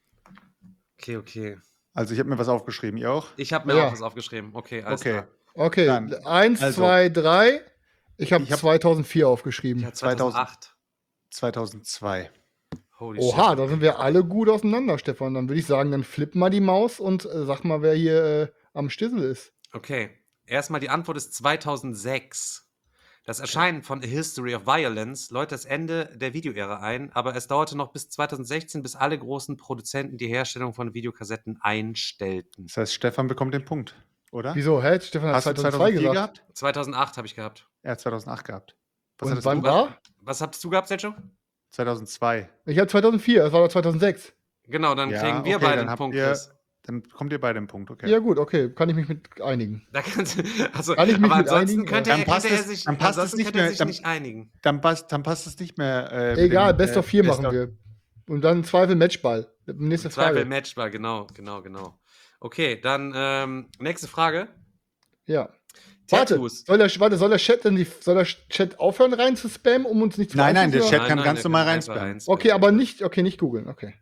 Okay, okay. Also ich habe mir was aufgeschrieben, ihr auch? Ich habe mir Ja. auch was aufgeschrieben. Okay, alles Okay. klar. Okay, Dann, eins, also. zwei, drei. Ich habe Ich hab- zweitausendvier aufgeschrieben. Ja, zweitausendacht. zweitausendzwei. Holy Oha, shit. da sind wir alle gut auseinander, Stefan. Dann würde ich sagen, dann flipp mal die Maus und äh, sag mal, wer hier äh, am Stissel ist. Okay, erstmal die Antwort ist zweitausendsechs. Das Erscheinen von A History of Violence läutet das Ende der Videoära ein, aber es dauerte noch bis zweitausendsechzehn, bis alle großen Produzenten die Herstellung von Videokassetten einstellten. Das heißt, Stefan bekommt den Punkt, oder? Wieso? Hä? Stefan hat Hast du zweitausendzwei zweitausendvier gesagt. gehabt? zweitausendacht habe ich gehabt. Er hat zweitausendacht gehabt. Was Und hattest wann du? war? Was hattest du gehabt, Sergio? zweitausendzwei. Ich habe zweitausendvier, das war doch zweitausendsechs. Genau, dann Ja, kriegen wir okay, beide dann einen habt Punkt. ihr- Chris. Dann kommt ihr beide einen Punkt, okay. Ja gut, okay, kann ich mich mit einigen. Da kannst, also, Kann ich mich aber mit ansonsten einigen? könnte, Dann er, passt könnte er es- sich, dann passt es ansonsten nicht könnte er mehr, sich dann- nicht einigen. Dann passt, dann passt es nicht mehr. Äh, mit Egal, dem, Best äh, of vier Best machen of- wir. Und dann im Zweifel Matchball. Nächste Zweifel Frage. Matchball, genau, genau, genau. Okay, dann ähm, nächste Frage. Ja. Warte, Tattoos. soll der, warte, soll der Chat denn die, soll der Chat aufhören rein zu spammen, um uns nicht zu Nein, nein, der beeinflussen, Chat oder? kann Nein, ganz der normal einfach reinspammen. reinspammen. Okay, aber nicht, okay, nicht googeln, okay.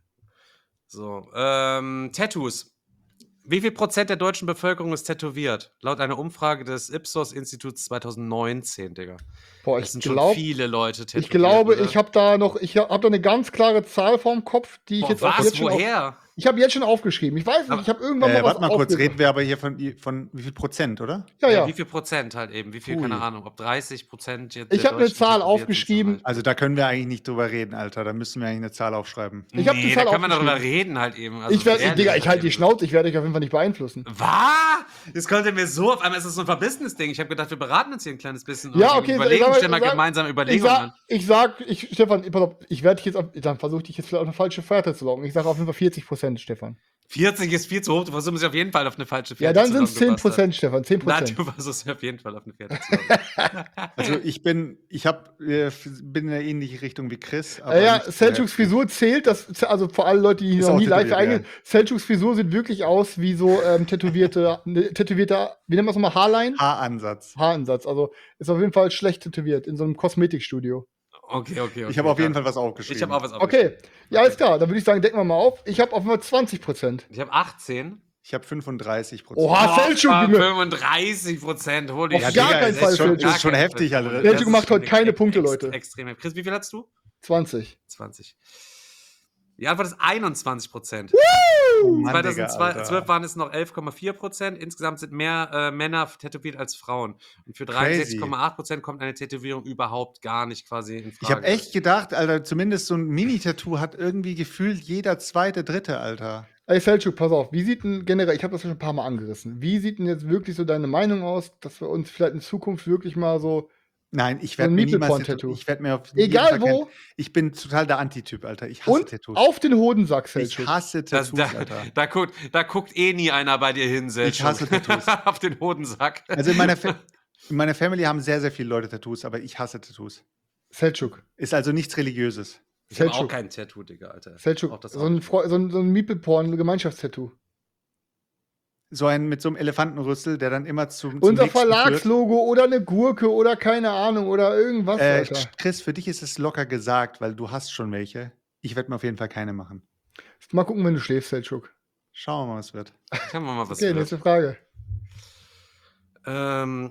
So, ähm, Tattoos. Wie viel Prozent der deutschen Bevölkerung ist tätowiert? Laut einer Umfrage des Ipsos-Instituts zweitausendneunzehn, Digga. Boah, Das ich sind schon glaube, viele Leute tätowiert. ich glaube, oder? ich habe da noch, ich habe da eine ganz klare Zahl vorm Kopf, die ich Boah, jetzt auch was? jetzt schon auf, Woher? ich habe jetzt schon aufgeschrieben. Ich weiß nicht, ich habe irgendwann Äh, mal was warte mal kurz, aufgeschrieben. reden wir aber hier von, von wie viel Prozent, oder? Ja, ja. Wie viel Prozent halt eben? Wie viel, Ui. keine Ahnung, ob dreißig Prozent jetzt. Ich der hab eine Deutschen Zahl tätowiert sind aufgeschrieben. zum Also da können wir eigentlich nicht drüber reden, Alter. Da müssen wir eigentlich eine Zahl aufschreiben. Beispiel. Ich hab nee, die Zahl da kann man darüber aufgeschrieben. reden halt eben. Also Ich werde, ehrlich Digga, ich halt halte die eben. Schnauze, ich werde euch auf jeden Fall nicht beeinflussen. Was? Das kommt mir so auf einmal, ist das so ein verbissenes Ding. Ich habe gedacht, wir beraten uns hier ein kleines bisschen. und Ja, okay, Überlegen, sag mal- stellen mal sag- gemeinsam Ich Überlegungen sag, an. ich sag, ich, Stefan, pass auf, ich werde dich jetzt, auf- dann versuche ich dich jetzt vielleicht auf eine falsche Fährte zu locken. Ich sage auf jeden Fall vierzig Prozent, Stefan. vierzig ist viel zu hoch, du versuchst mich auf jeden Fall auf eine falsche Ja, Fährte dann zu sind es locken, zehn du Bastard. Prozent, Stefan, zehn Nein, Prozent. du versuchst mich auf jeden Fall auf eine Fährte zu locken. Also ich bin, ich hab, äh, bin in eine ähnliche Richtung wie Chris. Ja, ja, nicht, Selçuks äh, Frisur zählt, das, also für alle Leute, die Ist noch auch nie live tätowiert, eingehen, Selçuks Frisur sieht wirklich aus wie so ähm, tätowierte, ne, tätowierte, wie nennt man es nochmal, Haarline? Haaransatz. Haaransatz, also ist auf jeden Fall schlecht tätowiert, in so einem Kosmetikstudio. Okay, okay, okay. Ich habe auf jeden ja. Fall was aufgeschrieben. Ich habe auch was aufgeschrieben. Okay, ja, alles klar. Dann würde ich sagen, decken wir mal auf. Ich habe auf einmal zwanzig Prozent. Ich habe achtzehn. Ich habe fünfunddreißig Prozent. Oha, Selçuk, Ah, Junge. fünfunddreißig Prozent. Holy Auf shit. gar Digga, keinen das Fall, ist schon, Selçuk. das ist schon Gar keinen heftig, Fall. Alter. Selçuk Das ist macht schon heute keine ex- Punkte, ex- Leute. Extrem. Chris, wie viel hast du? zwanzig. zwanzig. Die Antwort ist einundzwanzig Prozent. Oh Mann, Digga, zweitausendzwölf Alter. waren es noch elf Komma vier Prozent. Insgesamt sind mehr äh, Männer tätowiert als Frauen. Und für dreiundsechzig Komma acht Prozent kommt eine Tätowierung überhaupt gar nicht quasi in Frage. Ich habe echt gedacht, Alter, zumindest so ein Mini-Tattoo hat irgendwie gefühlt jeder zweite, dritte, Alter. Ey, Selçuk, pass auf. Wie sieht denn generell, ich habe das schon ein paar Mal angerissen, wie sieht denn jetzt wirklich so deine Meinung aus, dass wir uns vielleicht in Zukunft wirklich mal so Nein, ich So werde ein mir niemals Meeple-Porn-Tattoo. Ich werde mir auf jeden Egal Fall kein- wo. Ich bin total der Antityp, Alter. Ich hasse und Tattoos. auf den Hodensack, Ich Selçuk. hasse Das, Tattoos, da, Alter. da, guckt, da guckt eh nie einer bei dir hin, Selçuk. Ich hasse Tattoos. Auf den Hodensack. Also in meiner, Fa in meiner Family haben sehr, sehr viele Leute Tattoos, aber ich hasse Tattoos. Selçuk. Ist also nichts Religiöses. Ich habe auch Selçuk. kein Tattoo, Digga, Alter. Auch Selçuk, das so ein, Fre- so ein, so ein Meeple-Porn-Gemeinschaftstattoo. So ein mit so einem Elefantenrüssel, der dann immer zum, zum Unser nächsten führt. Verlagslogo oder eine Gurke oder keine Ahnung oder irgendwas, Äh, Alter. Chris, für dich ist es locker gesagt, weil du hast schon welche. Ich werde mir auf jeden Fall keine machen. Mal gucken, wenn du schläfst, Selçuk. Schauen wir mal, was wird. Schauen wir mal, was Okay, wird. nächste Frage. Ähm,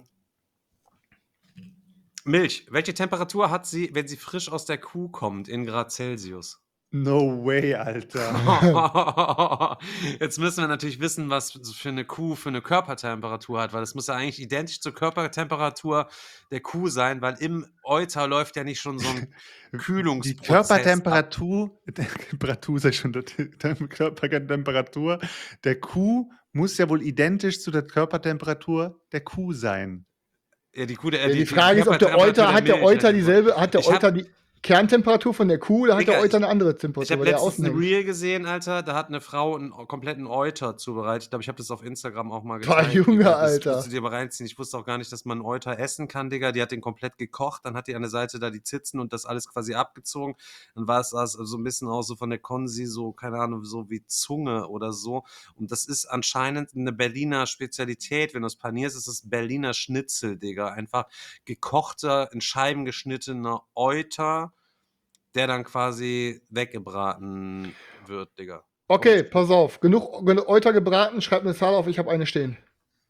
Milch. Welche Temperatur hat sie, wenn sie frisch aus der Kuh kommt, in Grad Celsius? No way, Alter. Jetzt müssen wir natürlich wissen, was für eine Kuh für eine Körpertemperatur hat, weil das muss ja eigentlich identisch zur Körpertemperatur der Kuh sein, weil im Euter läuft ja nicht schon so ein Die Kühlungsprozess. Körpertemperatur, Temperatur sag ich schon, die Körpertemperatur der Kuh muss ja wohl identisch zu der Körpertemperatur der Kuh sein. Ja, die, Kuh, der, Ja, die Frage ist, ob der Euter, hat der Euter dieselbe, hat der Ich hab- Euter die Kerntemperatur von der Kuh oder hat Digga, der Euter ich- eine andere Ich Temperatur, habe weil der letztens außen ein hängt? Reel gesehen, Alter, da hat eine Frau einen kompletten Euter zubereitet. Ich glaube, ich habe das auf Instagram auch mal Boah, gezeigt. Junge, Digga. Das Alter. musst du dir mal reinziehen. Ich wusste auch gar nicht, dass man einen Euter essen kann, Digga. Die hat den komplett gekocht, dann hat die an der Seite da die Zitzen und das alles quasi abgezogen. Dann war es also so ein bisschen auch so von der Konsi, so, keine Ahnung, so wie Zunge oder so. Und das ist anscheinend eine Berliner Spezialität. Wenn du es panierst, ist es Berliner Schnitzel, Digga. Einfach gekochter, in Scheiben geschnittener Euter, der dann quasi weggebraten wird, Digga. Okay, pass auf. Genug, genug Euter gebraten, schreib eine Zahl auf, ich habe eine stehen.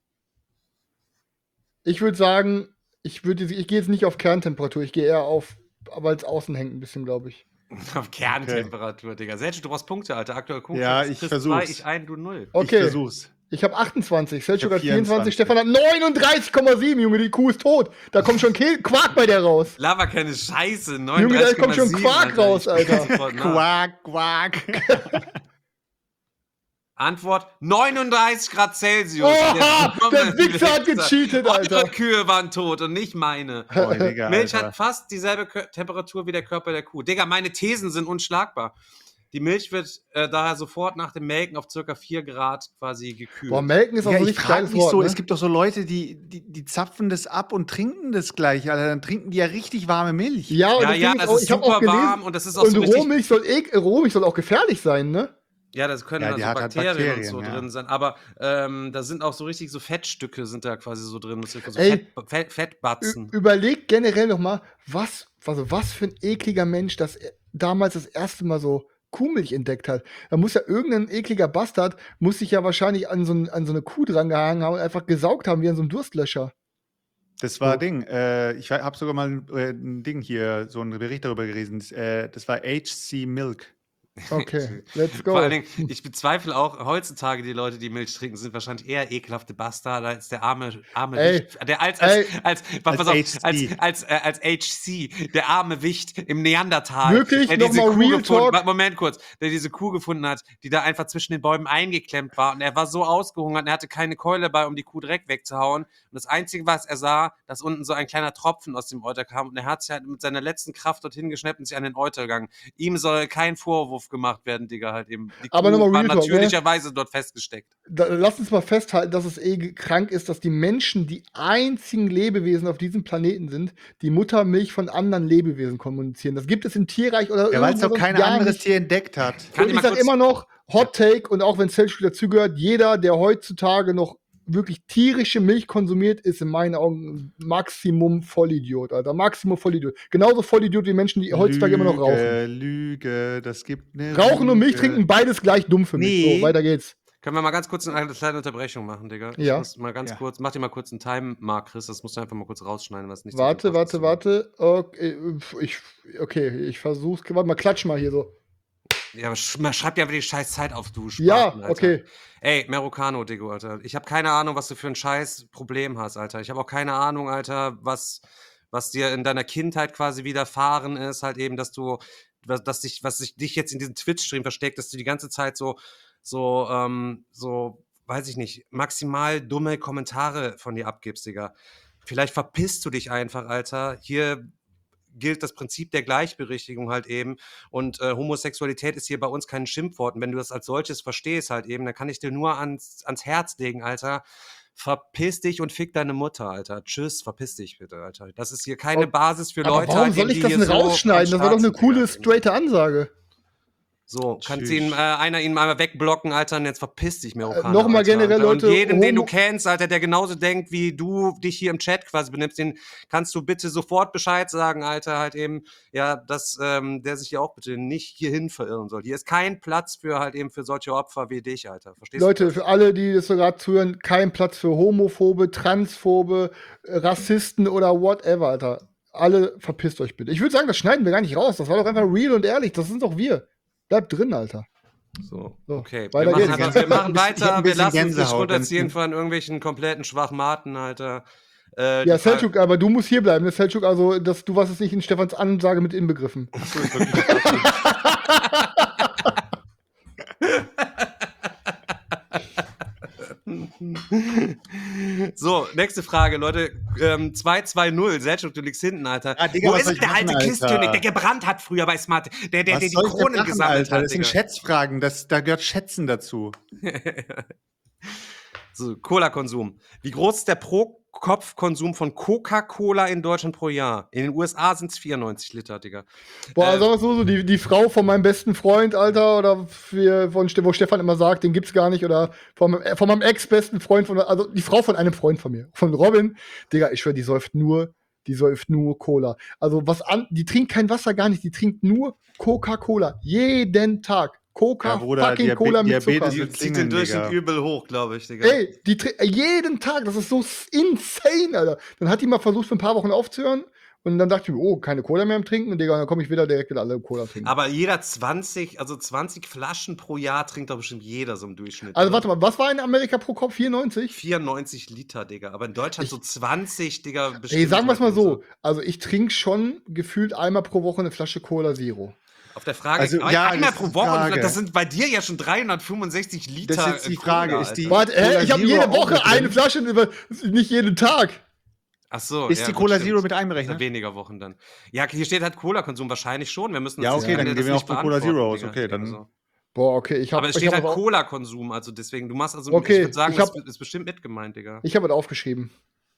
Ich würde sagen, ich, würde, ich gehe jetzt nicht auf Kerntemperatur, ich gehe eher auf, weil es außen hängt ein bisschen, glaube ich. Auf Kerntemperatur, Digga. Selchuk, du brauchst Punkte, Alter. Aktuell Kuchen. Ja, Chris ich zwei, versuch's. Ich ein, du null. Okay, Ich versuch's. ich habe achtundzwanzig, Selçuk hab hat vierundzwanzig, vierundzwanzig. Stefan hat neununddreißig Komma sieben, Junge, die Kuh ist tot. Da kommt schon Ke- Quark bei der raus. Lava keine Scheiße. Junge, da kommt schon neununddreißig Komma sieben, Quark raus, Ich Alter. bin sofort nach. Quack, quack. Antwort: neununddreißig Grad Celsius. Oha, der Der Wichser hat gecheatet, Eure Alter. Kühe waren tot und nicht meine. Oh, Digga, Milch Alter. hat fast dieselbe Kö- Temperatur wie der Körper der Kuh. Digga, meine Thesen sind unschlagbar. Die Milch wird äh, daher sofort nach dem Melken auf circa vier Grad quasi gekühlt. Boah, Melken ist auch Ja, so ein ich richtig frage geiles mich Wort, so, ne? es gibt doch so Leute, die, die, die zapfen das ab und trinken das gleich, Alter. Dann trinken die ja richtig warme Milch. Ja, und ja, das ja, Ding das auch, ist ich habe super auch gelesen, warm und das ist auch und so richtig. Rohmilch soll, eh, Rohmilch soll auch gefährlich sein, ne? Ja, das können Ja, da die so hat halt Bakterien, und so Bakterien, ja. drin sein. Aber ähm, da sind auch so richtig so Fettstücke sind da quasi so drin. So Ey, Fett, Fett, Fettbatzen. Ü- Überleg generell noch mal, was, also was für ein ekliger Mensch das äh, damals das erste Mal so Kuhmilch entdeckt hat. Da muss ja irgendein ekliger Bastard, muss sich ja wahrscheinlich an so, ein, an so eine Kuh drangehangen haben und einfach gesaugt haben wie an so einem Durstlöscher. Das war So. Ding. Äh, ich habe sogar mal äh, ein Ding hier, so einen Bericht darüber gelesen. Äh, das war H C Milk. Okay, let's go. Vor allen Dingen, ich bezweifle auch, heutzutage die Leute, die Milch trinken, sind wahrscheinlich eher ekelhafte Bastarde als der arme, arme Ey, Wicht. Der als, als, ey. als, pass Als auf, H C. als, als, äh, als H C, der arme Wicht im Neandertal. Wirklich? Der Noch diese mal Kuh Real gefunden, Talk? Moment kurz, der diese Kuh gefunden hat, die da einfach zwischen den Bäumen eingeklemmt war und er war so ausgehungert und er hatte keine Keule bei, um die Kuh direkt wegzuhauen. Und das Einzige, was er sah, dass unten so ein kleiner Tropfen aus dem Euter kam und er hat sich halt mit seiner letzten Kraft dorthin geschnappt und sich an den Euter gegangen. Ihm soll kein Vorwurf gemacht werden, Digga, halt eben. Die Aber Kuh nochmal war Real Talk, ne? natürlicherweise dort festgesteckt. Da, lass uns mal festhalten, dass es eh krank ist, dass die Menschen die einzigen Lebewesen auf diesem Planeten sind, die Muttermilch von anderen Lebewesen kommunizieren. Das gibt es im Tierreich oder Ja, weil es irgendwo doch sonst kein gar anderes nicht. Tier entdeckt hat. Kann Und ich ich mal sag kurz- immer noch, Hot Take, und auch wenn Selchuk dazugehört, jeder, der heutzutage noch wirklich tierische Milch konsumiert, ist in meinen Augen Maximum Vollidiot, Alter. Maximum Vollidiot. Genauso Vollidiot wie Menschen, die heutzutage immer noch rauchen. Lüge, das gibt eine Rauchen und Milch Lüge. trinken, beides gleich dumm für mich. Nee. So, weiter geht's. Können wir mal ganz kurz eine kleine Unterbrechung machen, Digga? Ich Ja. muss mal ganz Ja. kurz, mach dir mal kurz einen Time-Mark, Chris, das musst du einfach mal kurz rausschneiden, was nicht Warte, so gut warte, passt. warte. Okay, ich, okay, ich versuch's. Warte mal, klatsch mal hier so. Ja, aber sch man schreibt ja einfach die scheiß Zeit auf, du Ja, Spaten, Alter. okay. Ey, Merocano, Digga, Alter. Ich habe keine Ahnung, was du für ein scheiß Problem hast, Alter. Ich habe auch keine Ahnung, Alter, was, was dir in deiner Kindheit quasi widerfahren ist, halt eben, dass du, was, dass dich, was sich dich jetzt in diesem Twitch-Stream versteckt, dass du die ganze Zeit so, so, ähm, so, weiß ich nicht, maximal dumme Kommentare von dir abgibst, Digga. Vielleicht verpisst du dich einfach, Alter. Hier gilt das Prinzip der Gleichberechtigung halt eben und äh, Homosexualität ist hier bei uns kein Schimpfwort und wenn du das als solches verstehst halt eben, dann kann ich dir nur ans, ans Herz legen, Alter. Verpiss dich und fick deine Mutter, Alter. Tschüss, verpiss dich bitte, Alter. Das ist hier keine Oh, Basis für Aber Leute, warum halt soll eben, ich die das hier denn so am rausschneiden? Das war doch Start eine sind, coole, Digga. straighte Ansage. So, kannst Tschüss. ihn, äh, einer ihn mal wegblocken, Alter, und jetzt verpiss dich, Merocano. Äh, nochmal Alter. generell, Und Leute, jeden, den du Homo- kennst, Alter, der genauso denkt, wie du dich hier im Chat quasi benimmst, den kannst du bitte sofort Bescheid sagen, Alter, halt eben, ja, dass ähm, der sich ja auch bitte nicht hierhin verirren soll. Hier ist kein Platz für halt eben für solche Opfer wie dich, Alter. Verstehst Leute, du? für alle, die das so gerade zuhören, kein Platz für Homophobe, Transphobe, äh, Rassisten oder whatever, Alter. Alle verpisst euch bitte. Ich würde sagen, das schneiden wir gar nicht raus. Das war doch einfach real und ehrlich. Das sind doch wir. Bleibt drin, Alter. So, So, okay. weiter Wir machen, geht's. einfach, wir machen Ich hab ein weiter, wir bisschen lassen uns nicht Gänsehaut, runterziehen wenn- von irgendwelchen kompletten Schwachmaten, Alter. Äh, Ja, die Frage- Selçuk, aber du musst hier bleiben. Ne? Selçuk, also das, du warst jetzt nicht in Stefans Ansage mit inbegriffen. Achso, ich wollte mich So, nächste Frage, Leute. Ähm, zwei zwei null, Selçuk, du liegst hinten, Alter. Ah, Digga, Wo was ist soll denn der ich alte machen, Quizkönig, Alter? der gebrannt hat früher bei Smart, der, der, Was der die soll ich denn Kronen machen, gesammelt Alter? hat, Das sind Digga. Schätzfragen, das, da gehört Schätzen dazu. So, Cola-Konsum. Wie groß ist der Pro-Kopf-Konsum von Coca-Cola in Deutschland pro Jahr? In den U S A sind es vierundneunzig Liter, Digga. Boah, Äh, sagen wir so, so die, die Frau von meinem besten Freund, Alter, oder für, von, Ste- wo Stefan immer sagt, den gibt's gar nicht, oder von, meinem- äh, von meinem ex-besten Freund, von, also die Frau von einem Freund von mir, von Robin, Digga, ich schwör, die säuft nur, die säuft nur Cola. Also was an, die trinkt kein Wasser, gar nicht, die trinkt nur Coca-Cola. Jeden Tag. Coca, Ja, Bruder, fucking Diabe- Cola mit Diabetes Zucker. Die wird zieht den klingen, Durchschnitt Digga. übel hoch, glaube ich, Digga. Ey, die trin- äh, jeden Tag, das ist so s- insane, Alter. Dann hat die mal versucht, für ein paar Wochen aufzuhören. Und dann dachte ich mir, oh, keine Cola mehr im Trinken. Und Digga, dann komme ich wieder direkt wieder alle Cola trinken. Aber jeder zwanzig, also zwanzig Flaschen pro Jahr trinkt doch bestimmt jeder so im Durchschnitt. Also oder? warte mal, was war in Amerika pro Kopf? vierundneunzig? vierundneunzig Liter, Digga. Aber in Deutschland so zwanzig, Digga. Ey, bestimmt sagen wir es mal halt so. Also ich trinke schon gefühlt einmal pro Woche eine Flasche Cola Zero. Auf der Frage, Also, ein- ja, einmal das pro ist die Woche, Frage. das sind bei dir ja schon dreihundertfünfundsechzig Liter. Das ist jetzt die Cola, Frage, ist Alter. die- Warte, hä? Cola Ich habe Zero jede auch Woche mit drin? eine Flasche, über- nicht jeden Tag. Ach so, Ist ja, die gut, Cola stimmt. Zero mit Ja, einberechnet? weniger Wochen dann. Ja, hier steht halt Cola-Konsum wahrscheinlich schon. Wir müssen Ja, das okay, am dann Ende gehen das wir nicht auch für Cola beantworten, Zeros. Digga. Okay, dann- Also. Boah, okay, ich habe Aber es ich steht hab halt aber- Cola-Konsum, also deswegen, du machst also, Okay, ich würde sagen, ich hab- das ist bestimmt mit gemeint, Digga. ich hab was aufgeschrieben.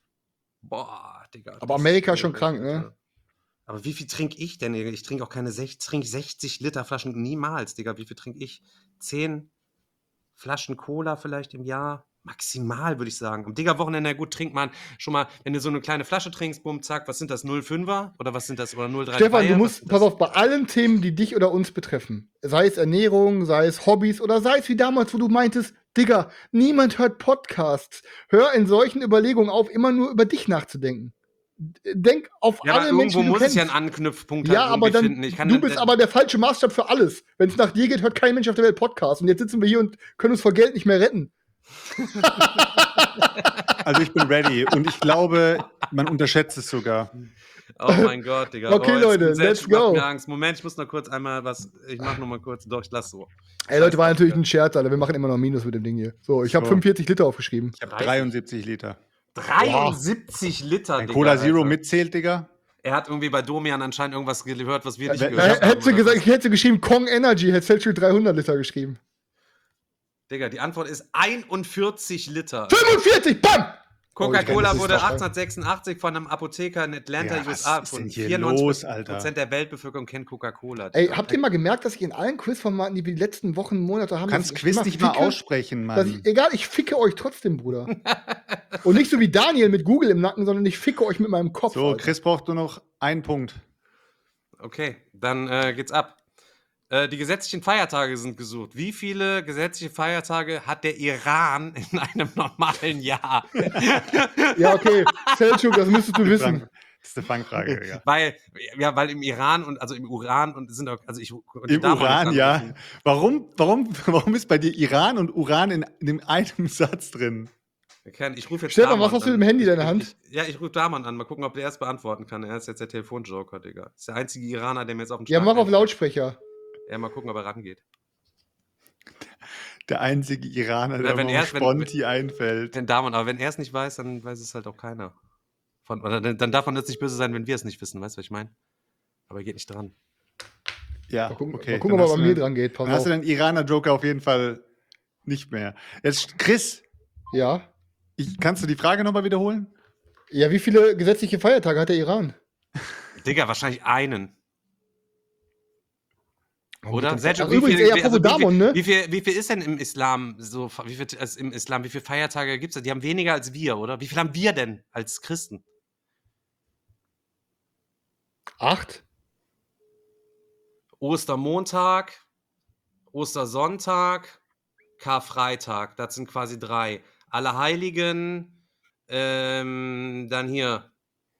Boah, Digga. Aber das Amerika ist ist schon krank, ne? Alter. Aber wie viel trinke ich denn, Digga? Ich trinke auch keine sechzig, trink sechzig Liter Flaschen niemals, Digga. Wie viel trinke ich? zehn Flaschen Cola vielleicht im Jahr? Maximal, würde ich sagen. Am Digga-Wochenende, gut, trinkt man schon mal, wenn du so eine kleine Flasche trinkst, bumm, zack, was sind das, null Komma fünfer? Oder was sind das, oder null Komma drei? Stefan, du musst, pass auf, bei allen Themen, die dich oder uns betreffen, sei es Ernährung, sei es Hobbys oder sei es wie damals, wo du meintest, Digga, niemand hört Podcasts. Hör in solchen Überlegungen auf, immer nur über dich nachzudenken. Denk auf Ja, aber alle irgendwo Menschen, die du muss es kennst. ja einen Anknüpfpunkt Ja, halt aber irgendwie dann, finden. Ich kann du dann- bist aber der falsche Maßstab für alles. Wenn es nach dir geht, hört kein Mensch auf der Welt Podcast. Und jetzt sitzen wir hier und können uns vor Geld nicht mehr retten. Also ich bin ready und ich glaube, man unterschätzt es sogar. Oh mein Gott, Digga. Okay, oh, jetzt- Leute, jetzt let's macht go. Mir Angst. Moment, ich muss noch kurz einmal was. Ich mach noch mal kurz. Doch, ich lass so. Ey, Leute, war Scheiß natürlich drauf, ein Scherz, Alter. Wir machen immer noch Minus mit dem Ding hier. So, ich habe So. fünfundvierzig Liter aufgeschrieben. Ich habe dreiundsiebzig Liter. dreiundsiebzig Liter, Ein Digga. Cola Zero Alter. mitzählt, Digga. Er hat irgendwie bei Domian anscheinend irgendwas gehört, was wir nicht Wer- gehört Äh, haben. hättest du oder gesagt, was? ich hätte geschrieben, Kong Energy, hätte Selchuk dreihundert Liter geschrieben. Digga, die Antwort ist einundvierzig Liter. fünfundvierzig, bam! Coca-Cola das ist wurde doch- achtzehnhundertsechsundachtzig von einem Apotheker in Atlanta, Ja, U was S A ist denn erfunden. hier vierundneunzig los, Alter? Prozent der Weltbevölkerung kennt Coca-Cola. Ey, habt ihr mal gemerkt, dass ich in allen Quizformaten, die wir die letzten Wochen, Monate haben, Du kannst dass ich Quiz immer nicht mal ficke, aussprechen, dass Mann. ich, egal, ich ficke euch trotzdem, Bruder. Und nicht so wie Daniel mit Google im Nacken, sondern ich ficke euch mit meinem Kopf. So, Alter. Chris braucht nur noch einen Punkt. Okay, dann äh, geht's ab. Äh, die gesetzlichen Feiertage sind gesucht. Wie viele gesetzliche Feiertage hat der Iran in einem normalen Jahr? Ja, okay. Selçuk, das müsstest du wissen. Frank, das ist eine Fangfrage, Digga. Weil, ja, weil im Iran und also im Uran und sind auch, also ich und die Im Damen Uran, haben ja. angerufen. Warum, warum, warum ist bei dir Iran und Uran in, in dem einen Satz drin? Okay, ich rufe jetzt Stefan, Damon was hast du an. im Handy in deiner Ich- Hand? Ich, ja, ich rufe Daman an. Mal gucken, ob der es beantworten kann. Er ist jetzt der Telefonjoker, Digga. Das ist der einzige Iraner, der mir jetzt auf den Ja, Schlag mach auf einfällt. Lautsprecher. Ja, mal gucken, ob er rangeht. Der einzige Iraner, Ja, der wenn mir er- auf wenn- Sponti einfällt. Wenn Daman, aber wenn er es nicht weiß, dann weiß es halt auch keiner. Von, oder dann, dann darf man jetzt nicht böse sein, wenn wir es nicht wissen. Weißt du, was ich meine? Aber er geht nicht dran. Ja, Mal gucken, okay. mal gucken dann ob er hast bei du mir den- dran geht. Pass Dann hast auf. du den Iraner-Joker auf jeden Fall nicht mehr. Jetzt, Chris, Ja. ich, kannst du die Frage nochmal wiederholen? Ja, wie viele gesetzliche Feiertage hat der Iran? Digga, wahrscheinlich einen. Oder? Ach, Selçuk, übrigens, ey, apropos wie, Damon, viel, ne? wie, viel, wie viel ist denn im Islam so, wie viel, also im Islam, wie viele Feiertage gibt es? Die haben weniger als wir, oder? Wie viel haben wir denn als Christen? Acht? Ostermontag, Ostersonntag, Karfreitag. Das sind quasi drei. Allerheiligen, ähm, dann hier,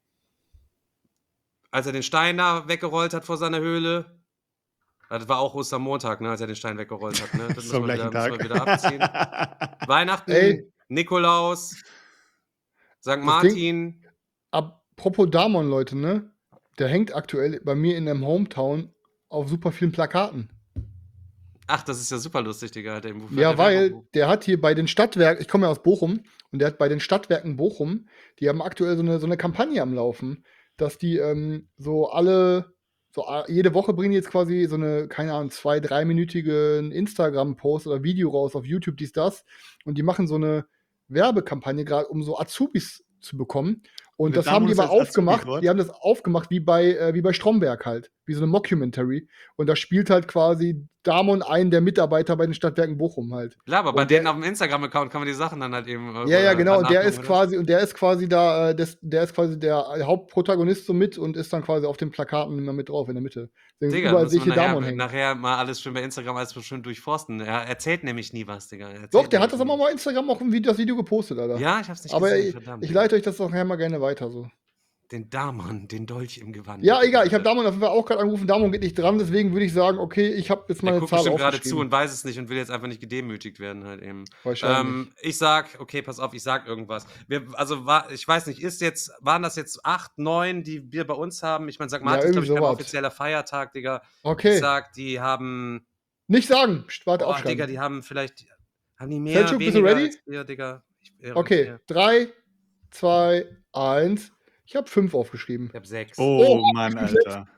als er den Stein da weggerollt hat vor seiner Höhle. Das war auch Ostermontag, ne, als er den Stein weggerollt hat. Ne? Das So am müssen wir, gleichen wieder, müssen wir wieder abziehen. Tag. Weihnachten, Ey. Nikolaus, Sankt Das Martin. Apropos Damon, Leute, ne? Der hängt aktuell bei mir in einem Hometown auf super vielen Plakaten. Ach, das ist ja super lustig, Digga. Alter. Wofür Ja, hat der weil Werbung? der hat hier bei den Stadtwerken, ich komme ja aus Bochum, und der hat bei den Stadtwerken Bochum, die haben aktuell so eine, so eine Kampagne am Laufen, dass die ähm, so alle, so a- jede Woche bringen die jetzt quasi so eine, keine Ahnung, zwei-, dreiminütigen Instagram-Post oder Video raus auf YouTube, dies, das. Und die machen so eine Werbekampagne gerade, um so Azubis zu bekommen. Und Und das der haben die Damon aber ist als Azubi aufgemacht, dort? die haben das aufgemacht wie bei, äh, wie bei Stromberg halt, wie so eine Mockumentary. Und da spielt halt quasi Damon einen der Mitarbeiter bei den Stadtwerken Bochum halt. Klar, aber bei Und der- denen auf dem Instagram-Account kann man die Sachen dann halt eben. äh, Ja, ja, äh, genau. Und der nachgucken, ist oder? quasi, und der ist quasi da, äh, des, der ist quasi der Hauptprotagonist so mit und ist dann quasi auf den Plakaten immer mit drauf in der Mitte. Deswegen Digga, überall müssen sehe ich wir hier nachher, Damon hängen. nachher mal alles schön bei Instagram alles schön durchforsten. Er erzählt nämlich nie was, Digga. Er erzählt Doch, der hat nämlich das aber nie. mal bei Instagram auch ein Video, das Video gepostet, Alter. Ja, ich hab's nicht aber gesehen, ich, verdammt. ich leite euch das doch nachher mal gerne weiter so. Den Daman, den Dolch im Gewand. Ja, egal, ich habe Damon auf jeden Fall auch gerade angerufen, Damon geht nicht dran, deswegen würde ich sagen, okay, ich habe jetzt mal Der eine guckt Zahl bestimmt gerade zu aufgeschrieben. und weiß es nicht und will jetzt einfach nicht gedemütigt werden halt eben. Wahrscheinlich. Ähm, ich sag, okay, pass auf, ich sag irgendwas. Wir, also war, ich weiß nicht, ist jetzt, waren das jetzt acht, neun, die wir bei uns haben? Ich meine, Sankt Ja, Martin ist, glaube irgendwie ich, kein sowas. offizieller Feiertag, Digga. Okay, Ich sag, die haben, nicht sagen, Psst, warte, boah, aufschreiben. Digga, die haben vielleicht, haben die mehr, Selçuk, bist du weniger ready? als wir, Digga? Ich, irre mich Okay, sehr. drei, zwei, eins. Ich habe fünf aufgeschrieben. Ich hab sechs. Oh, Oh, Mann, ich bin Alter.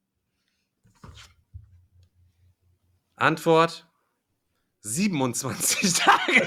Antwort: siebenundzwanzig Tage.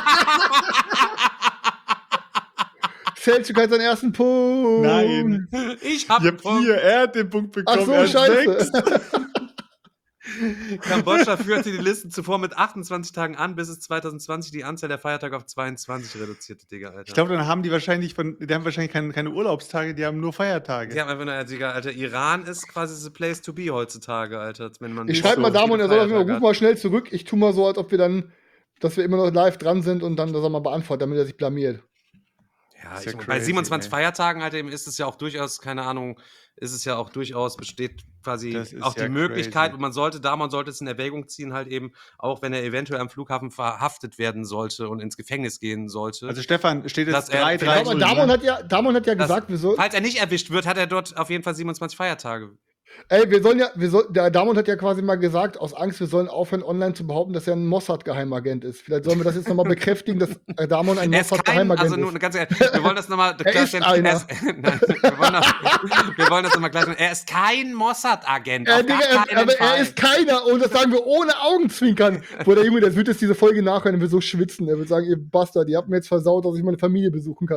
Selçuk hat seinen ersten Punkt. Nein. Ich hab, Ich hab vier, er hat den Punkt bekommen. Ach so, er hat scheiße. sechs. Kambodscha führte die Listen zuvor mit achtundzwanzig Tagen an, bis es zwanzig zwanzig die Anzahl der Feiertage auf zweiundzwanzig reduzierte, Digga, Alter. Ich glaube, dann haben die wahrscheinlich von, die haben wahrscheinlich keine, keine Urlaubstage, die haben nur Feiertage. Die haben einfach nur, Digga, Alter, Iran ist quasi the place to be heutzutage, Alter. Wenn man Ich so schreibe mal viele Damon, er soll auf jeden Fall, Feiertage ruf hat. mal schnell zurück. Ich tu mal so, als ob wir dann, dass wir immer noch live dran sind und dann das auch mal beantworten, damit er sich blamiert. Ja, Ist ja ich, bei crazy, siebenundzwanzig ey. Feiertagen halt eben ist es ja auch durchaus, keine Ahnung, ist es ja auch durchaus, besteht quasi Das ist auch die ja Möglichkeit, crazy. und man sollte, Damon sollte es in Erwägung ziehen, halt eben, auch wenn er eventuell am Flughafen verhaftet werden sollte und ins Gefängnis gehen sollte. Also Stefan, steht Dass jetzt er drei, vielleicht- drei, Aber null, Damon ne? hat ja, Damon hat ja Das- gesagt, wir sollen. Falls er nicht erwischt wird, hat er dort auf jeden Fall siebenundzwanzig Feiertage. Ey, wir sollen ja, wir soll, der Damon hat ja quasi mal gesagt, aus Angst, wir sollen aufhören, online zu behaupten, dass er ein Mossad-Geheimagent ist. Vielleicht sollen wir das jetzt nochmal bekräftigen, dass äh, Damon ein Er ist kein, Mossad-Geheimagent also nur ist. ganz ehrlich, wir wollen das nochmal Er ist einer. Er ist, nein, wir, wollen das, wir wollen das nochmal klarstellen. Er ist kein Mossad-Agent. Äh, auf Digga, gar er, keinen aber Fall. er ist keiner und das sagen wir ohne Augenzwinkern. Wo der Junge, der wird jetzt diese Folge nachhören und wird so schwitzen. Er wird sagen, ihr Bastard, ihr habt mir jetzt versaut, dass ich meine Familie besuchen kann.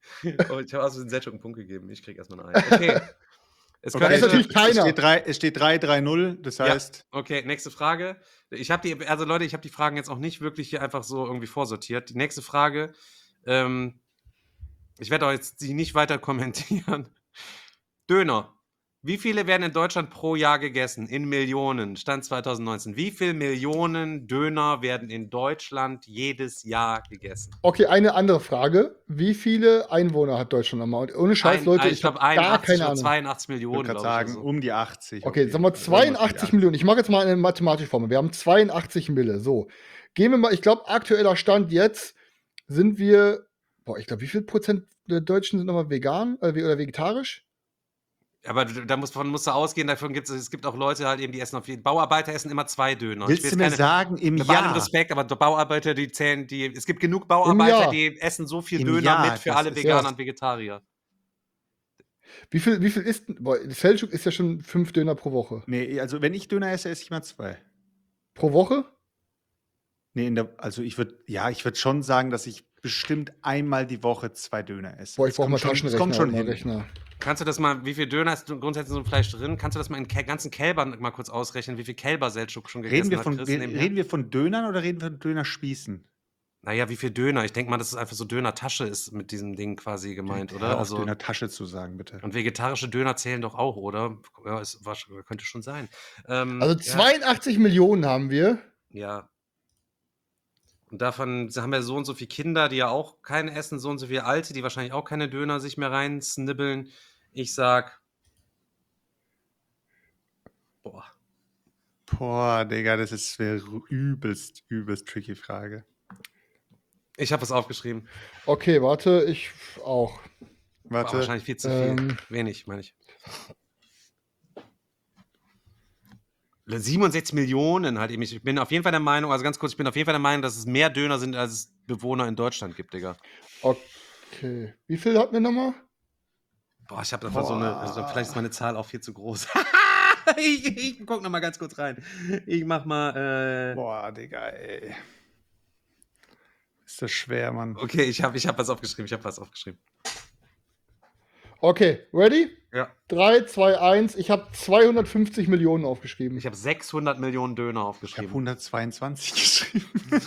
Oh, ich habe also den Selchuk einen Punkt gegeben. Ich krieg erstmal ein Ei. Okay. Es Okay, Da ist könnte, natürlich es keiner. steht drei- es steht drei drei null, das Ja. heißt, Okay, nächste Frage. Ich habe die, also Leute, ich habe die Fragen jetzt auch nicht wirklich hier einfach so irgendwie vorsortiert. Die nächste Frage, ähm, ich werde auch jetzt die nicht weiter kommentieren. Döner. Wie viele werden in Deutschland pro Jahr gegessen? In Millionen. Stand zwanzig neunzehn. Wie viele Millionen Döner werden in Deutschland jedes Jahr gegessen? Okay, eine andere Frage. Wie viele Einwohner hat Deutschland nochmal? Und ohne Scheiß, Ein, Leute, ich ich habe glaube gar einundachtzig keine oder Ahnung. zweiundachtzig ich Millionen, würde gerade glaube ich. sagen, Also. um die achtzig. Okay, auf sagen jeden wir Fall. Irgendwas um die zweiundachtzig achtzig. Millionen. Ich mache jetzt mal eine mathematische Formel. Wir haben zweiundachtzig Mille. So. Gehen wir mal, ich glaube, aktueller Stand jetzt sind wir, boah, ich glaube, wie viel Prozent der Deutschen sind nochmal vegan äh, oder vegetarisch? Aber du- da muss, davon musst du ausgehen, davon gibt es, es gibt auch Leute halt eben, die essen auf jeden Bauarbeiter essen immer zwei Döner. Willst will du jetzt mir keine- sagen, im Mit allem Jahr? Respekt, aber Bauarbeiter, die zählen, die, es gibt genug Im Bauarbeiter, Jahr. die essen so viel Im Döner Jahr, mit für das alle ist- Veganer ja. und Vegetarier. Wie viel, wie viel ist denn, boah, Selçuk ist ja schon fünf Döner pro Woche. Nee, also wenn ich Döner esse, esse ich mal zwei. Pro Woche? Nee, in der, also ich würde, ja, ich würde schon sagen, dass ich bestimmt einmal die Woche zwei Döner esse. Boah, ich Das brauche mal kommt schon- das Taschenrechner. kommt schon mal hin. Rechner. Kannst du das mal, wie viel Döner ist grundsätzlich so ein Fleisch drin? Kannst du das mal in Kä ganzen Kälbern mal kurz ausrechnen, wie viel Kälber Selchuk schon gegessen Reden wir, hat? von, Chris, wir, nebenher? reden wir von Dönern oder reden wir von Dönerspießen? Naja, wie viel Döner? Ich denke mal, dass es einfach so Döner-Tasche ist mit diesem Ding quasi gemeint, oder? Hör auf, Also, Döner-Tasche zu sagen, bitte. und vegetarische Döner zählen doch auch, oder? Ja, es war, könnte schon sein. Ähm, Also ja. zweiundachtzig Millionen haben wir. Ja. Und davon haben wir so und so viele Kinder, die ja auch keine essen, so und so viele Alte, die wahrscheinlich auch keine Döner sich mehr reinsnibbeln. Ich sag. Boah. Boah, Digga, das ist eine übelst, übelst tricky Frage. Ich habe was aufgeschrieben. Okay, warte, ich auch. War Warte. wahrscheinlich viel zu viel. Ähm. Wenig, meine ich. siebenundsechzig Millionen halt eben. Ich bin auf jeden Fall der Meinung, also ganz kurz, ich bin auf jeden Fall der Meinung, dass es mehr Döner sind, als es Bewohner in Deutschland gibt, Digga. Okay. Wie viel hatten wir nochmal? Boah, ich habe einfach so eine, also vielleicht ist meine Zahl auch viel zu groß. ich, ich guck noch mal ganz kurz rein. Ich mach mal, äh, Boah, Digga, ey. Ist das schwer, Mann. okay, ich habe ich hab was aufgeschrieben, ich habe was aufgeschrieben. Okay, ready? Ja. drei, zwei, eins. Ich habe zweihundertfünfzig Millionen aufgeschrieben. Ich habe sechshundert Millionen Döner Ich habe aufgeschrieben. hundertzweiundzwanzig geschrieben.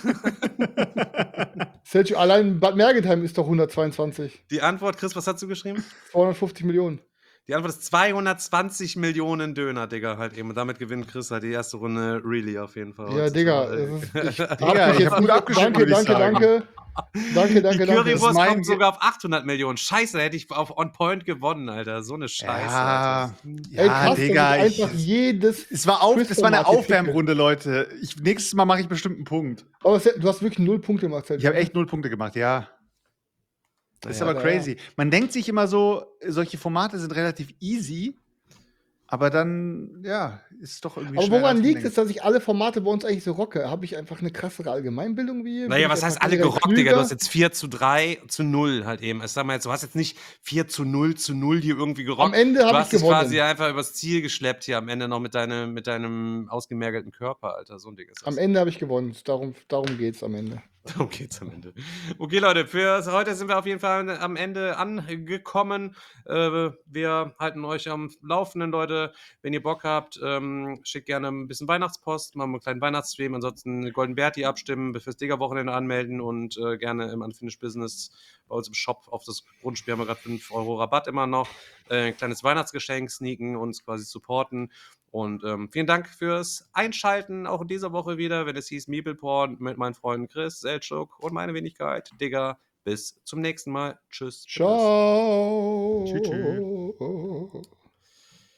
Selçuk, allein Bad Mergentheim ist doch hundertzweiundzwanzig. Die Antwort, Chris, was hast du geschrieben? zweihundertfünfzig Millionen. Die Antwort ist zweihundertzwanzig Millionen Döner, Digga, halt eben. Und damit gewinnt Chris halt die erste Runde really auf jeden Fall. Ja, Digga, das ist, ich hab Digga, mich ich jetzt hab gut gut abgeschnitten, Danke, würde ich danke, sagen. danke. Danke, danke, Die danke. Currywurst mein kommt Ge- sogar auf achthundert Millionen. Scheiße, da hätte ich auf On Point gewonnen, Alter. So eine Scheiße. Ja, Alter. Ey, ja, krass, Digga. dass ich Ich, einfach jedes. es war, auf, es war eine Quiz-Format Aufwärmrunde, Leute. Ich, nächstes Mal mache ich bestimmt einen Punkt. Aber es- du hast wirklich null Punkte gemacht, Selçuk. Ich habe echt null Punkte gemacht, ja. Das ist Naja, aber ja. crazy. Man denkt sich immer so, solche Formate sind relativ easy, aber dann, ja, ist es doch irgendwie Aber schneller, woran als man liegt denkt. es, dass ich alle Formate bei uns eigentlich so rocke? Habe ich einfach eine krassere Allgemeinbildung wie ihr? Bin Naja, ich was heißt einfach alle generell gerockt, Digga? Du klüger? hast jetzt vier zu drei zu null halt eben. Ich sag mal jetzt, du hast jetzt nicht vier zu null zu null hier irgendwie gerockt. Am Ende Du habe ich hast dich gewonnen. quasi einfach übers Ziel geschleppt hier am Ende noch mit, deine, mit deinem ausgemergelten Körper, Alter. So ein Ding ist das. Am Ende habe ich gewonnen. Darum, darum geht es am Ende. Darum geht's am Ende. Okay, Leute, für heute sind wir auf jeden Fall am Ende angekommen. Äh, wir halten euch am Laufenden, Leute. Wenn ihr Bock habt, ähm, schickt gerne ein bisschen Weihnachtspost, machen wir einen kleinen Weihnachtsstream. Ansonsten Golden Berti abstimmen, fürs Digger-Wochenende anmelden und äh, gerne im Unfinished Business bei uns im Shop auf das Grundspiel haben wir gerade fünf Euro Rabatt immer noch. Äh, ein kleines Weihnachtsgeschenk sneaken, uns quasi supporten. Und ähm, vielen Dank fürs Einschalten, auch in dieser Woche wieder, wenn es hieß Meepleporn mit meinen Freunden Chris, Selçuk und meine Wenigkeit, Digger. Bis zum nächsten Mal. Tschüss. Ciao. Tschüss, tschüss.